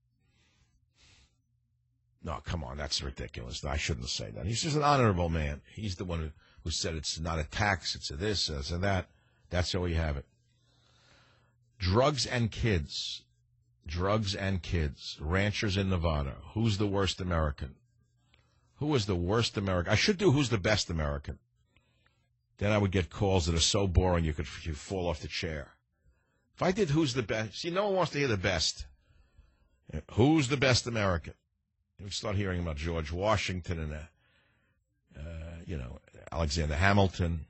No, come on, that's ridiculous. I shouldn't say that. He's just an honorable man. He's the one who, who said it's not a tax, it's a this, it's a that. That's how we have it. Drugs and kids. Drugs and kids. Ranchers in Nevada. Who's the worst American? Who is the worst American? I should do Who's the Best American. Then I would get calls that are so boring you could you fall off the chair. If I did Who's the Best, see, no one wants to hear the best. Who's the best American? You start hearing about George Washington and, uh, uh, you know, Alexander Hamilton.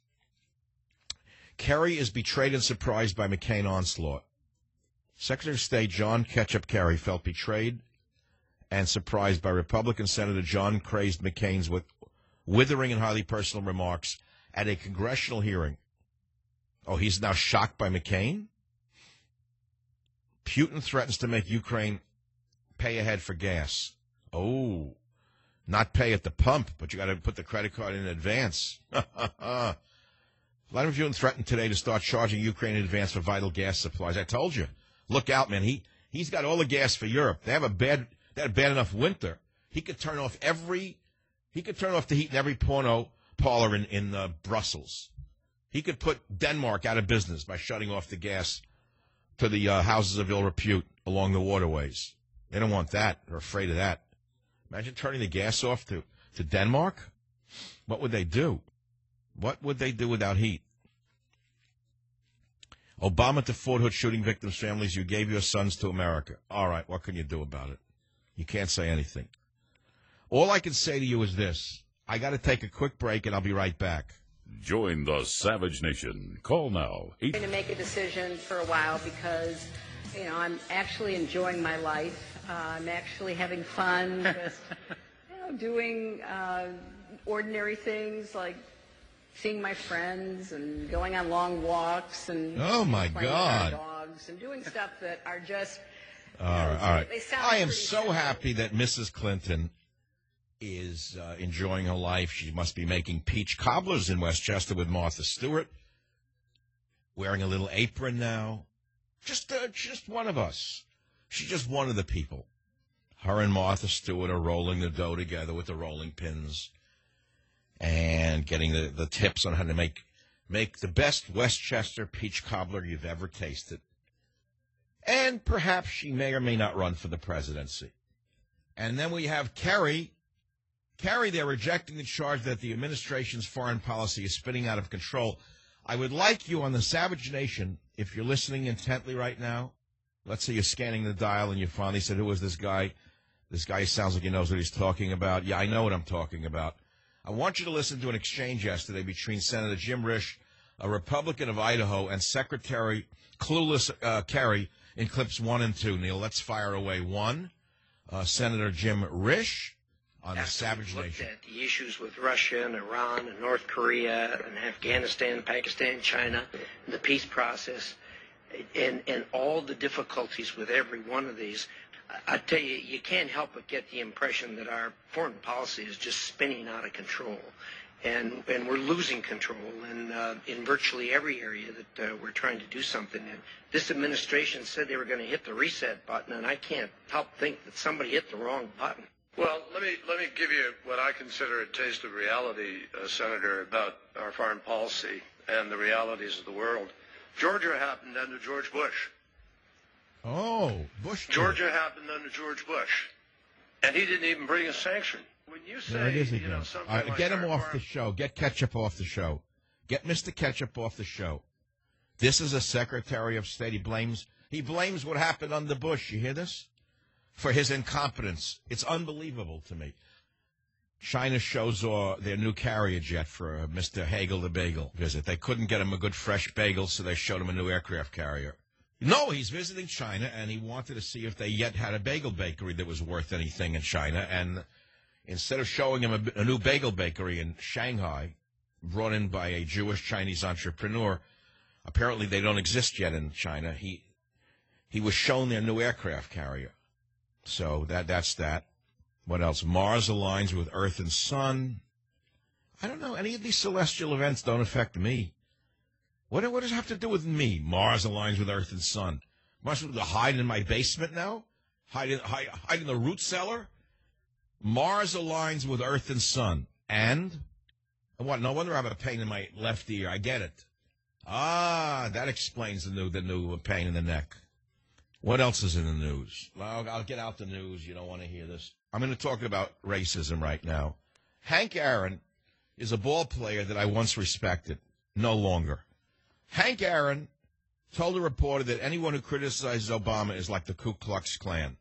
Kerry is betrayed and surprised by McCain onslaught. Secretary of State John Ketchup Kerry felt betrayed and surprised by Republican Senator John Crazed McCain's with withering and highly personal remarks at a congressional hearing. Oh, he's now shocked by McCain? Putin threatens to make Ukraine pay ahead for gas. Oh, not pay at the pump, but you got to put the credit card in advance. Vladimir Putin threatened today to start charging Ukraine in advance for vital gas supplies. I told you, look out, man. He he's got all the gas for Europe. They have a bad they had a bad enough winter. He could turn off every he could turn off the heat in every porno parlor in in uh, Brussels. He could put Denmark out of business by shutting off the gas to the uh, houses of ill repute along the waterways. They don't want that. They're afraid of that. Imagine turning the gas off to, to Denmark. What would they do? What would they do without heat? Obama to Fort Hood shooting victims' families, you gave your sons to America. All right, what can you do about it? You can't say anything. All I can say to you is this. I got to take a quick break, and I'll be right back. Join the Savage Nation. Call now. I'm going to make a decision for a while because, you know, I'm actually enjoying my life. Uh, I'm actually having fun, just, you know, doing uh, ordinary things like seeing my friends and going on long walks and oh my playing God, with our dogs and doing stuff that are just. All right, know, all right. They sound I am pretty so simple. happy that Missus Clinton is uh, enjoying her life. She must be making peach cobblers in Westchester with Martha Stewart, wearing a little apron now. Just, uh, just one of us. She's just one of the people. Her and Martha Stewart are rolling the dough together with the rolling pins and getting the, the tips on how to make make the best Westchester peach cobbler you've ever tasted. And perhaps she may or may not run for the presidency. And then we have Kerry. Kerry, they're rejecting the charge that the administration's foreign policy is spinning out of control. I would like you on the Savage Nation, if you're listening intently right now, let's say you're scanning the dial and you finally said, who is this guy? This guy sounds like he knows what he's talking about. Yeah, I know what I'm talking about. I want you to listen to an exchange yesterday between Senator Jim Risch, a Republican of Idaho, and Secretary Clueless uh, Kerry in clips one and two. Neil, let's fire away one. Uh, Senator Jim Risch on the Savage looked Nation. At the issues with Russia and Iran and North Korea and Afghanistan, Pakistan, China, and the peace process, and, and all the difficulties with every one of these, I tell you, you can't help but get the impression that our foreign policy is just spinning out of control. And, and we're losing control in, uh, in virtually every area that uh, we're trying to do something in. This administration said they were going to hit the reset button, and I can't help think that somebody hit the wrong button. Well, let me let me give you what I consider a taste of reality, uh, Senator, about our foreign policy and the realities of the world. Georgia happened under George Bush. Oh, Bush. Georgia happened under George Bush, and he didn't even bring a sanction. When you say, There it is you again. know, something All right, like get him our off foreign- the show. Get Ketchup off the show. Get Mister Ketchup off the show. This is a Secretary of State. He blames he blames what happened under Bush. You hear this? For his incompetence. It's unbelievable to me. China shows uh, their new carrier jet for uh, Mister Hagel the Bagel visit. They couldn't get him a good fresh bagel, so they showed him a new aircraft carrier. No, he's visiting China, and he wanted to see if they yet had a bagel bakery that was worth anything in China. And instead of showing him a, a new bagel bakery in Shanghai, brought in by a Jewish-Chinese entrepreneur, apparently they don't exist yet in China, he he was shown their new aircraft carrier. So that that's that. What else? Mars aligns with Earth and Sun. I don't know. Any of these celestial events don't affect me. What, what does it have to do with me? Mars aligns with Earth and Sun. Must I hide in my basement now? Hide in, hide, hide in the root cellar? Mars aligns with Earth and Sun. And? What? No wonder I have a pain in my left ear. I get it. Ah, that explains the new, the new pain in the neck. What else is in the news? Well, I'll get out the news. You don't want to hear this. I'm going to talk about racism right now. Hank Aaron is a ball player that I once respected. No longer. Hank Aaron told a reporter that anyone who criticizes Obama is like the Ku Klux Klan.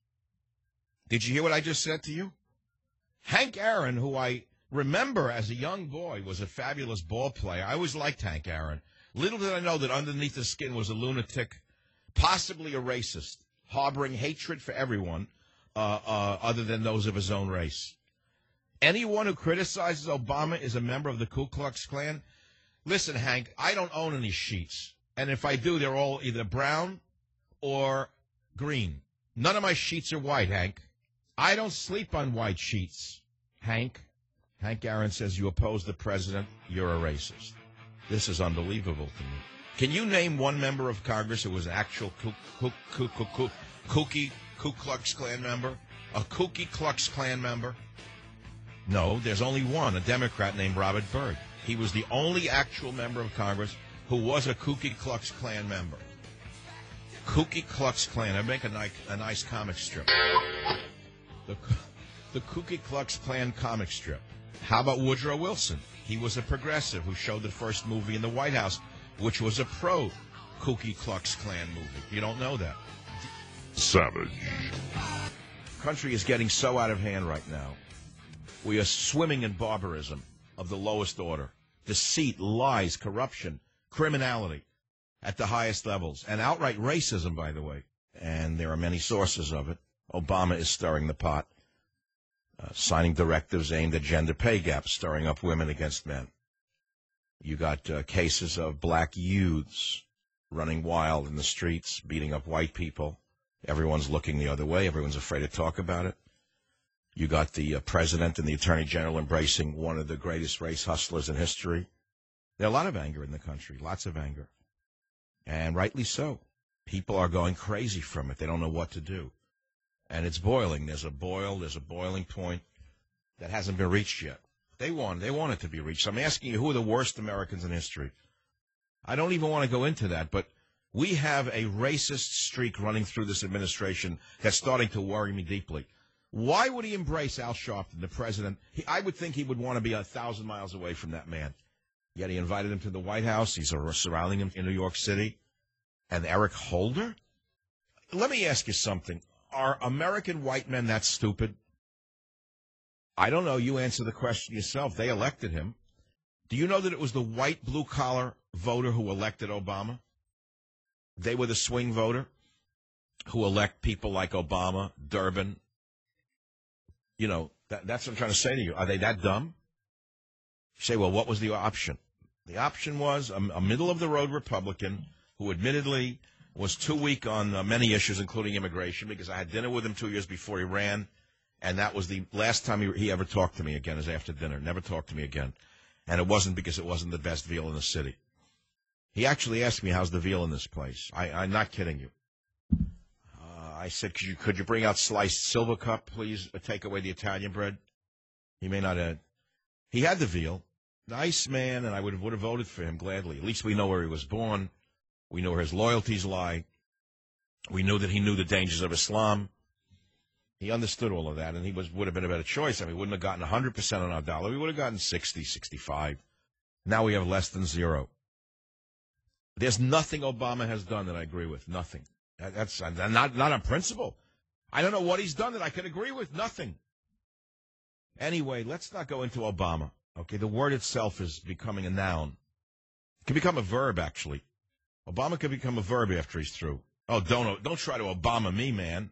Did you hear what I just said to you? Hank Aaron, who I remember as a young boy, was a fabulous ball player. I always liked Hank Aaron. Little did I know that underneath the skin was a lunatic, possibly a racist, harboring hatred for everyone uh, uh, other than those of his own race. Anyone who criticizes Obama is a member of the Ku Klux Klan. Listen, Hank, I don't own any sheets. And if I do, they're all either brown or green. None of my sheets are white, Hank. I don't sleep on white sheets. Hank, Hank Aaron says you oppose the president, you're a racist. This is unbelievable to me. Can you name one member of Congress who was an actual Ku, Ku, Ku, Ku, Ku, kooky Ku Klux Klan member? A kooky Klux Klan member? No, there's only one, a Democrat named Robert Byrd. He was the only actual member of Congress who was a kooky Klux Klan member. Kooky Klux Klan. I'd make a nice, a nice comic strip. The, the Kooky Klux Klan comic strip. How about Woodrow Wilson? He was a progressive who showed the first movie in the White House, which was a pro-Kooky Klux Klan movie. You don't know that. Savage. The country is getting so out of hand right now. We are swimming in barbarism of the lowest order. Deceit, lies, corruption, criminality at the highest levels, and outright racism, by the way. And there are many sources of it. Obama is stirring the pot, uh, signing directives aimed at gender pay gaps, stirring up women against men. You got uh, cases of black youths running wild in the streets, beating up white people. Everyone's looking the other way. Everyone's afraid to talk about it. You got the uh, president and the attorney general embracing one of the greatest race hustlers in history. There are a lot of anger in the country, lots of anger. And rightly so. People are going crazy from it. They don't know what to do. And it's boiling. There's a boil. There's a boiling point that hasn't been reached yet. They want, they want it to be reached. So I'm asking you, who are the worst Americans in history? I don't even want to go into that, but we have a racist streak running through this administration that's starting to worry me deeply. Why would he embrace Al Sharpton, the president? He, I would think he would want to be a thousand miles away from that man. Yet he invited him to the White House. He's surrounding him in New York City. And Eric Holder? Let me ask you something. Are American white men that stupid? I don't know. You answer the question yourself. They elected him. Do you know that it was the white blue-collar voter who elected Obama? They were the swing voter who elect people like Obama, Durbin. You know, that, that's what I'm trying to say to you. Are they that dumb? You say, well, what was the option? The option was a, a middle-of-the-road Republican who admittedly was too weak on uh, many issues, including immigration, because I had dinner with him two years before he ran, and that was the last time he, he ever talked to me again, is after dinner. Never talked to me again. And it wasn't because it wasn't the best veal in the city. He actually asked me, how's the veal in this place? I, I'm not kidding you. I said, could you, could you bring out sliced silver cup, please, uh, take away the Italian bread? He may not have. He had the veal. Nice man, and I would have, would have voted for him gladly. At least we know where he was born. We know where his loyalties lie. We knew that he knew the dangers of Islam. He understood all of that, and he was would have been a better choice. I mean, we wouldn't have gotten one hundred percent on our dollar. We would have gotten sixty, sixty-five. Now we have less than zero. There's nothing Obama has done that I agree with. Nothing. That's not not on principle. I don't know what he's done that I can agree with. Nothing. Anyway, let's not go into Obama. Okay, the word itself is becoming a noun. It can become a verb, actually. Obama can become a verb after he's through. Oh, don't don't try to Obama me, man.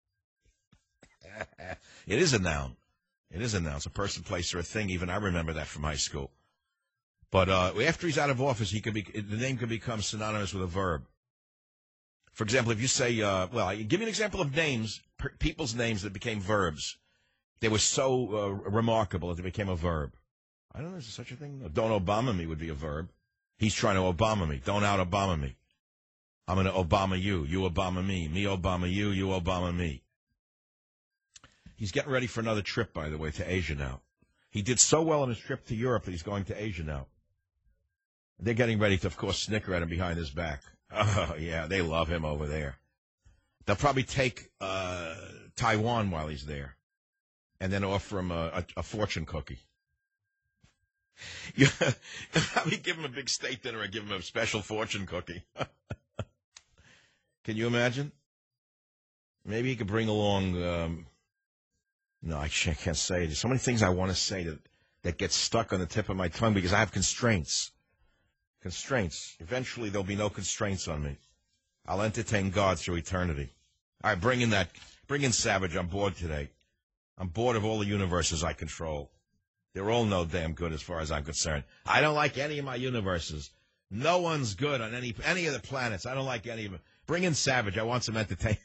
It is a noun. It is a noun. It's a person, place, or a thing. Even I remember that from high school. But uh, after he's out of office, he could be the name can become synonymous with a verb. For example, if you say, uh, well, give me an example of names, per, people's names that became verbs. They were so uh, remarkable that they became a verb. I don't know, is there such a thing? No, don't Obama me would be a verb. He's trying to Obama me. Don't out Obama me. I'm going to Obama you. You Obama me. Me Obama you. You Obama me. He's getting ready for another trip, by the way, to Asia now. He did so well on his trip to Europe that he's going to Asia now. They're getting ready to, of course, snicker at him behind his back. Oh, yeah, they love him over there. They'll probably take uh, Taiwan while he's there and then offer him a, a, a fortune cookie. Yeah, probably give him a big steak dinner and give him a special fortune cookie. Can you imagine? Maybe he could bring along, um, no, I can't say it. There's so many things I want to say that, that get stuck on the tip of my tongue because I have constraints. Constraints. Eventually, there'll be no constraints on me. I'll entertain God through eternity. All right, bring in that, bring in Savage on board today. I'm bored of all the universes I control. They're all no damn good as far as I'm concerned. I don't like any of my universes. No one's good on any any of the planets. I don't like any of them. Bring in Savage. I want some entertainment.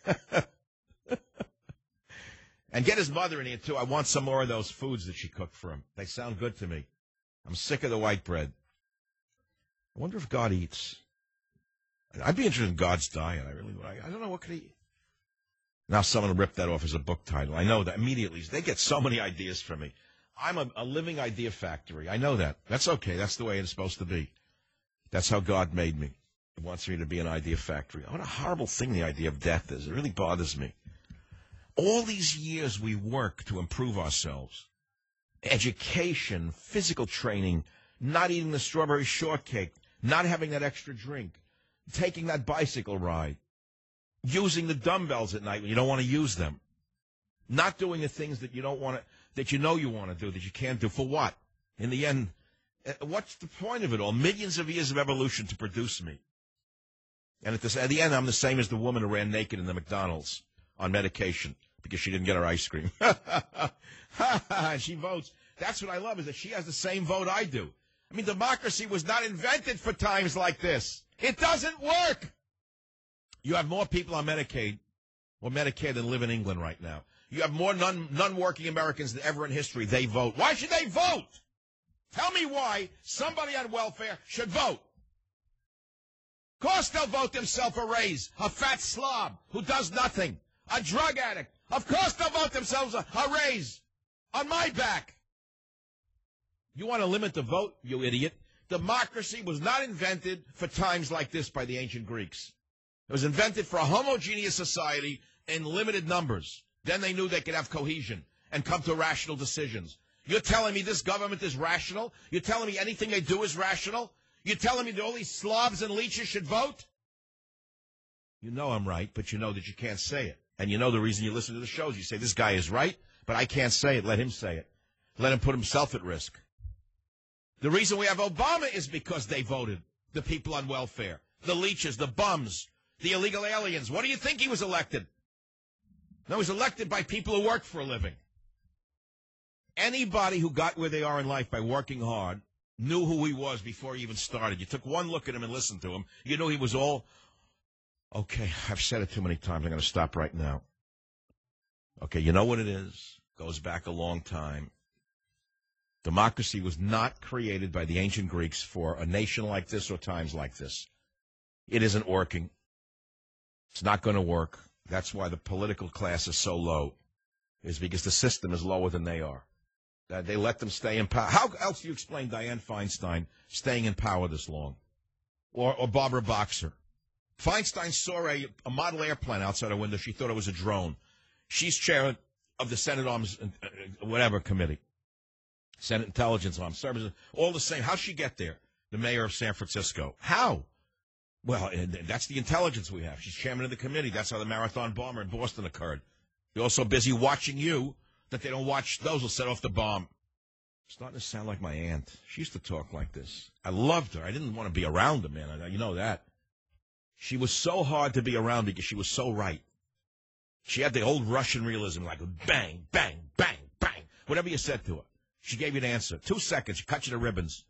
And get his mother in here, too. I want some more of those foods that she cooked for him. They sound good to me. I'm sick of the white bread. I wonder if God eats. I'd be interested in God's diet. I really would. I, I don't know, what could he eat? Now someone ripped that off as a book title. I know that immediately. They get so many ideas from me. I'm a, a living idea factory. I know that. That's okay. That's the way it's supposed to be. That's how God made me. He wants me to be an idea factory. What a horrible thing the idea of death is. It really bothers me. All these years we work to improve ourselves. Education, physical training, not eating the strawberry shortcake, not having that extra drink, taking that bicycle ride, using the dumbbells at night when you don't want to use them, not doing the things that you don't want to, that you know you want to do, that you can't do. For what? In the end, what's the point of it all? Millions of years of evolution to produce me. And at, this, at the end, I'm the same as the woman who ran naked in the McDonald's on medication because she didn't get her ice cream. She votes. That's what I love, is that she has the same vote I do. I mean, democracy was not invented for times like this. It doesn't work. You have more people on Medicaid or Medicare than live in England right now. You have more non, non-working Americans than ever in history. They vote. Why should they vote? Tell me why somebody on welfare should vote. Of course they'll vote themselves a raise, a fat slob who does nothing, a drug addict. Of course they'll vote themselves a, a raise on my back. You want to limit the vote, you idiot? Democracy was not invented for times like this by the ancient Greeks. It was invented for a homogeneous society in limited numbers. Then they knew they could have cohesion and come to rational decisions. You're telling me this government is rational? You're telling me anything they do is rational? You're telling me that all these slobs and leeches should vote? You know I'm right, but you know that you can't say it. And you know the reason you listen to the shows. You say, this guy is right, but I can't say it. Let him say it. Let him put himself at risk. The reason we have Obama is because they voted. The people on welfare, the leeches, the bums, the illegal aliens. What do you think he was elected? No, he was elected by people who work for a living. Anybody who got where they are in life by working hard knew who he was before he even started. You took one look at him and listened to him. You knew he was all, okay, I've said it too many times. I'm going to stop right now. Okay, you know what it is? Goes back a long time. Democracy was not created by the ancient Greeks for a nation like this or times like this. It isn't working. It's not going to work. That's why the political class is so low, is because the system is lower than they are. That they let them stay in power. How else do you explain Dianne Feinstein staying in power this long? Or, or Barbara Boxer? Feinstein saw a, a model airplane outside her window. She thought it was a drone. She's chair of the Senate Arms, uh, whatever committee. Senate Intelligence Arms Services, all the same. How'd she get there? The mayor of San Francisco. How? Well, that's the intelligence we have. She's chairman of the committee. That's how the marathon bomber in Boston occurred. They're all so busy watching you that they don't watch those who set off the bomb. Starting to sound like my aunt. She used to talk like this. I loved her. I didn't want to be around her, man. You know that. She was so hard to be around because she was so right. She had the old Russian realism, like bang, bang, bang, bang. Whatever you said to her, she gave you an answer. Two seconds, she cut you to ribbons.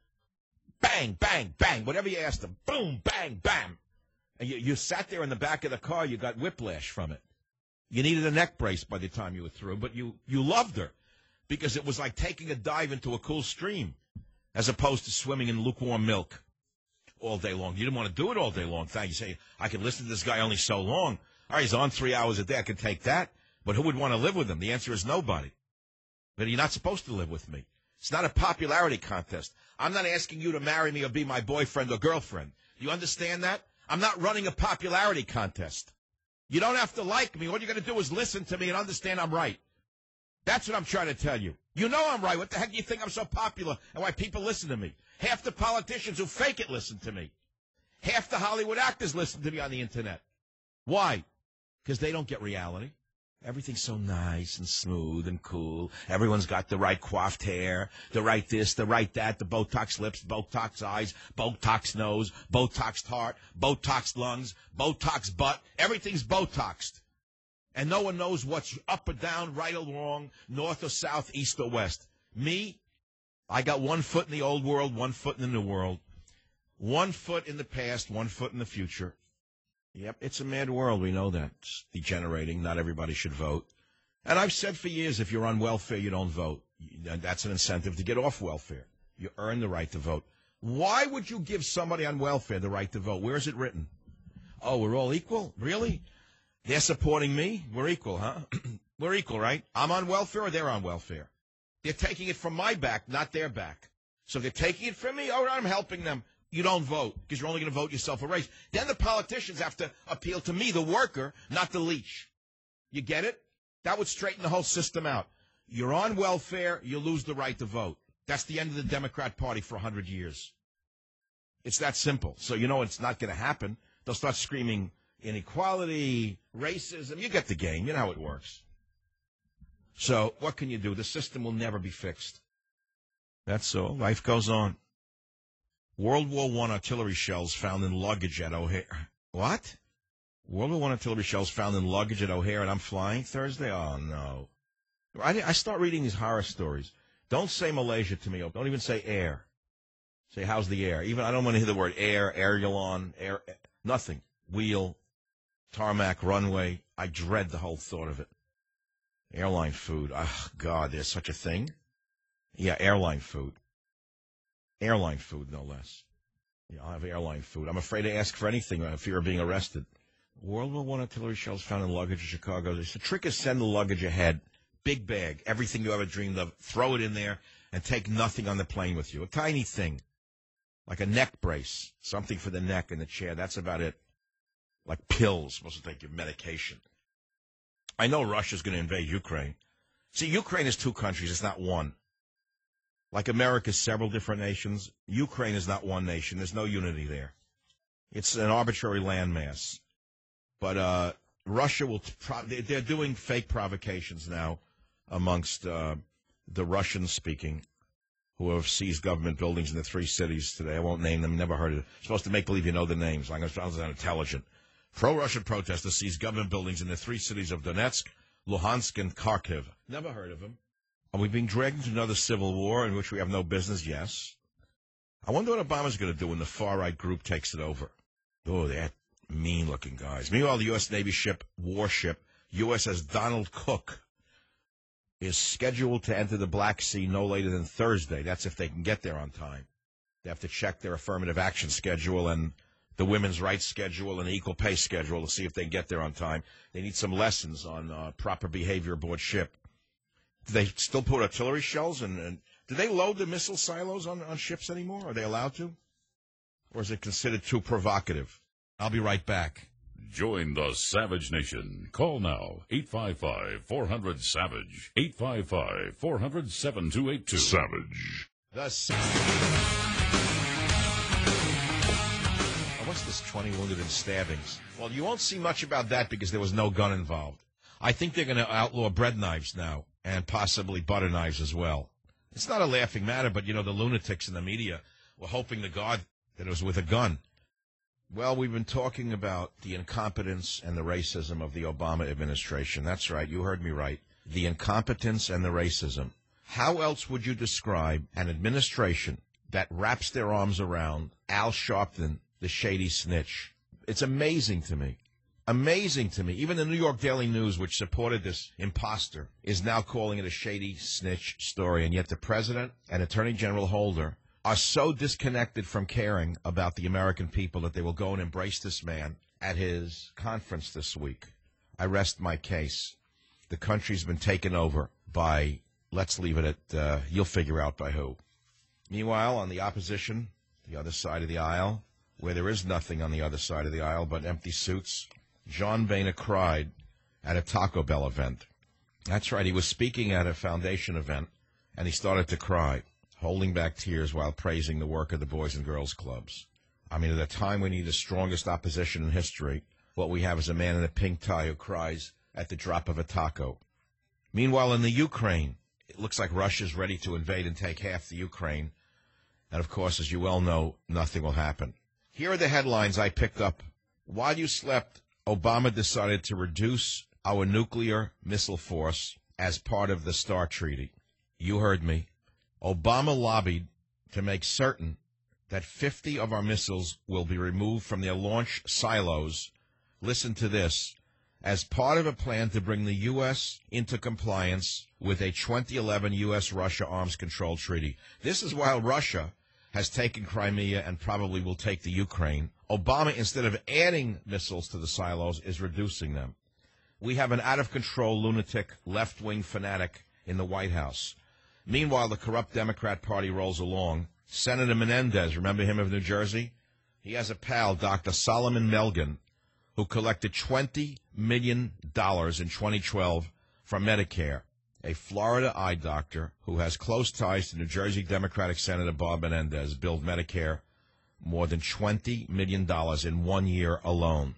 Bang, bang, bang. Whatever you asked her, boom, bang, bam. And you, you sat there in the back of the car. You got whiplash from it. You needed a neck brace by the time you were through, but you, you loved her because it was like taking a dive into a cool stream as opposed to swimming in lukewarm milk all day long. You didn't want to do it all day long. Thank you. Say, I can listen to this guy only so long. All right, he's on three hours a day. I can take that. But who would want to live with him? The answer is nobody. But you're not supposed to live with me. It's not a popularity contest. I'm not asking you to marry me or be my boyfriend or girlfriend. Do you understand that? I'm not running a popularity contest. You don't have to like me. All you're going to do is listen to me and understand I'm right. That's what I'm trying to tell you. You know I'm right. What the heck do you think I'm so popular and why people listen to me? Half the politicians who fake it listen to me. Half the Hollywood actors listen to me on the Internet. Why? Because they don't get reality. Everything's so nice and smooth and cool. Everyone's got the right coiffed hair, the right this, the right that, the Botox lips, Botox eyes, Botox nose, Botoxed heart, Botox lungs, Botox butt. Everything's Botoxed. And no one knows what's up or down, right or wrong, north or south, east or west. Me, I got one foot in the old world, one foot in the new world. One foot in the past, one foot in the future. Yep, it's a mad world. We know that. It's degenerating. Not everybody should vote. And I've said for years, if you're on welfare, you don't vote. That's an incentive to get off welfare. You earn the right to vote. Why would you give somebody on welfare the right to vote? Where is it written? Oh, we're all equal? Really? They're supporting me? We're equal, huh? We're equal, right? I'm on welfare or they're on welfare? They're taking it from my back, not their back. So they're taking it from me? Oh, I'm helping them. You don't vote because you're only going to vote yourself a raise. Then the politicians have to appeal to me, the worker, not the leech. You get it? That would straighten the whole system out. You're on welfare, you lose the right to vote. That's the end of the Democrat Party for one hundred years. It's that simple. So you know it's not going to happen. They'll start screaming inequality, racism. You get the game. You know how it works. So what can you do? The system will never be fixed. That's all. Life goes on. World War One artillery shells found in luggage at O'Hare. What? World War One artillery shells found in luggage at O'Hare, and I'm flying Thursday? Oh, no. I, I start reading these horror stories. Don't say Malaysia to me. Don't even say air. Say, how's the air? Even I don't want to hear the word air, airulon, air, nothing. Wheel, tarmac, runway. I dread the whole thought of it. Airline food. Oh, God, there's such a thing? Yeah, airline food. Airline food, no less. Yeah, I'll have airline food. I'm afraid to ask for anything in fear of being arrested. World War One artillery shells found in luggage in Chicago. The trick is send the luggage ahead. Big bag, everything you ever dreamed of. Throw it in there and take nothing on the plane with you. A tiny thing. Like a neck brace. Something for the neck and the chair. That's about it. Like pills. Supposed to take your medication. I know Russia's going to invade Ukraine. See, Ukraine is two countries. It's not one. Like America's several different nations, Ukraine is not one nation. There's no unity there. It's an arbitrary landmass. But uh, Russia will, pro- they're doing fake provocations now amongst uh, the Russian-speaking who have seized government buildings in the three cities today. I won't name them, never heard of it. Supposed to make believe you know the names, like I was intelligent. Pro-Russian protesters seized government buildings in the three cities of Donetsk, Luhansk, and Kharkiv. Never heard of them. Are we being dragged into another civil war in which we have no business? Yes. I wonder what Obama's going to do when the far-right group takes it over. Oh, they're mean-looking guys. Meanwhile, the U S Navy ship, warship, U S S Donald Cook, is scheduled to enter the Black Sea no later than Thursday. That's if they can get there on time. They have to check their affirmative action schedule and the women's rights schedule and the equal pay schedule to see if they can get there on time. They need some lessons on uh, proper behavior aboard ship. Do they still put artillery shells? And, and do they load the missile silos on, on ships anymore? Are they allowed to? Or is it considered too provocative? I'll be right back. Join the Savage Nation. Call now, eight five five, four hundred, SAVAGE, eight five five, four hundred, seven two eight two. Savage. The Sa- What's this twenty wounded in stabbings? Well, you won't see much about that because there was no gun involved. I think they're going to outlaw bread knives now and possibly butter knives as well. It's not a laughing matter, but, you know, the lunatics in the media were hoping to God that it was with a gun. Well, we've been talking about the incompetence and the racism of the Obama administration. That's right. You heard me right. The incompetence and the racism. How else would you describe an administration that wraps their arms around Al Sharpton, the shady snitch? It's amazing to me. Amazing to me. Even the New York Daily News, which supported this imposter, is now calling it a shady snitch story. And yet the president and Attorney General Holder are so disconnected from caring about the American people that they will go and embrace this man at his conference this week. I rest my case. The country's been taken over by, let's leave it at, uh, you'll figure out by who. Meanwhile, on the opposition, the other side of the aisle, where there is nothing on the other side of the aisle but empty suits, John Boehner cried at a Taco Bell event. That's right, he was speaking at a foundation event, and he started to cry, holding back tears while praising the work of the Boys and Girls Clubs. I mean, at a time we need the strongest opposition in history, what we have is a man in a pink tie who cries at the drop of a taco. Meanwhile, in the Ukraine, it looks like Russia's ready to invade and take half the Ukraine. And, of course, as you well know, nothing will happen. Here are the headlines I picked up. While you slept, Obama decided to reduce our nuclear missile force as part of the START Treaty. You heard me. Obama lobbied to make certain that fifty of our missiles will be removed from their launch silos. Listen to this. As part of a plan to bring the U S into compliance with a twenty eleven U S Russia Arms Control Treaty. This is while Russia has taken Crimea and probably will take the Ukraine. Obama, instead of adding missiles to the silos, is reducing them. We have an out-of-control lunatic left-wing fanatic in the White House. Meanwhile, the corrupt Democrat Party rolls along. Senator Menendez, remember him of New Jersey? He has a pal, Doctor Solomon Melgen, who collected twenty million dollars in twenty twelve from Medicare, a Florida eye doctor who has close ties to New Jersey Democratic Senator Bob Menendez, billed Medicare more than twenty million dollars in one year alone.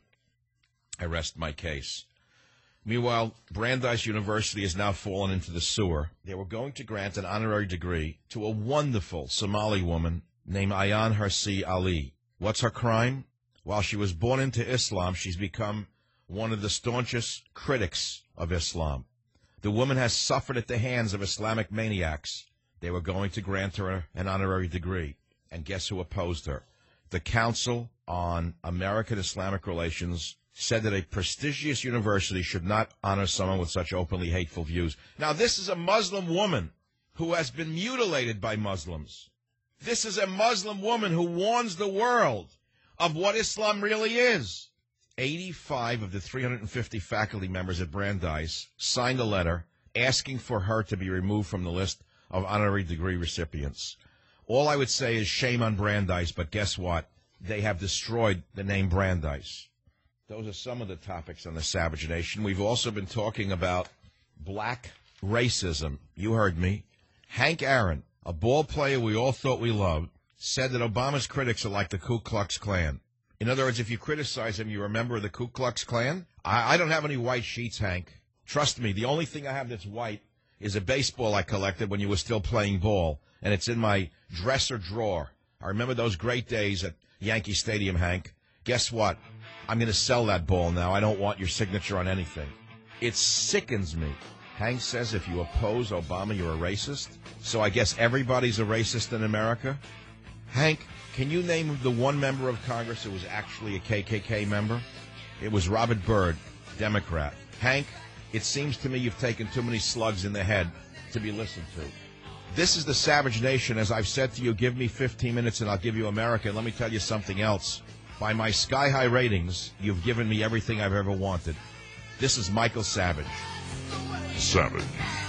I rest my case. Meanwhile, Brandeis University has now fallen into the sewer. They were going to grant an honorary degree to a wonderful Somali woman named Ayan Hirsi Ali. What's her crime? While she was born into Islam, she's become one of the staunchest critics of Islam. The woman has suffered at the hands of Islamic maniacs. They were going to grant her an honorary degree. And guess who opposed her? The Council on American Islamic Relations said that a prestigious university should not honor someone with such openly hateful views. Now, this is a Muslim woman who has been mutilated by Muslims. This is a Muslim woman who warns the world of what Islam really is. eighty-five of the three hundred fifty faculty members at Brandeis signed a letter asking for her to be removed from the list of honorary degree recipients. All I would say is shame on Brandeis, but guess what? They have destroyed the name Brandeis. Those are some of the topics on the Savage Nation. We've also been talking about black racism. You heard me. Hank Aaron, a ball player we all thought we loved, said that Obama's critics are like the Ku Klux Klan. In other words, if you criticize him, you're a member of the Ku Klux Klan? I, I don't have any white sheets, Hank. Trust me, the only thing I have that's white is a baseball I collected when you were still playing ball, and it's in my dresser drawer. I remember those great days at Yankee Stadium, Hank. Guess what? I'm going to sell that ball now. I don't want your signature on anything. It sickens me. Hank says if you oppose Obama, you're a racist. So I guess everybody's a racist in America? Hank, can you name the one member of Congress who was actually a K K K member? It was Robert Byrd, Democrat. Hank, it seems to me you've taken too many slugs in the head to be listened to. This is the Savage Nation. As I've said to you, give me fifteen minutes and I'll give you America. And let me tell you something else. By my sky-high ratings, you've given me everything I've ever wanted. This is Michael Savage. Savage.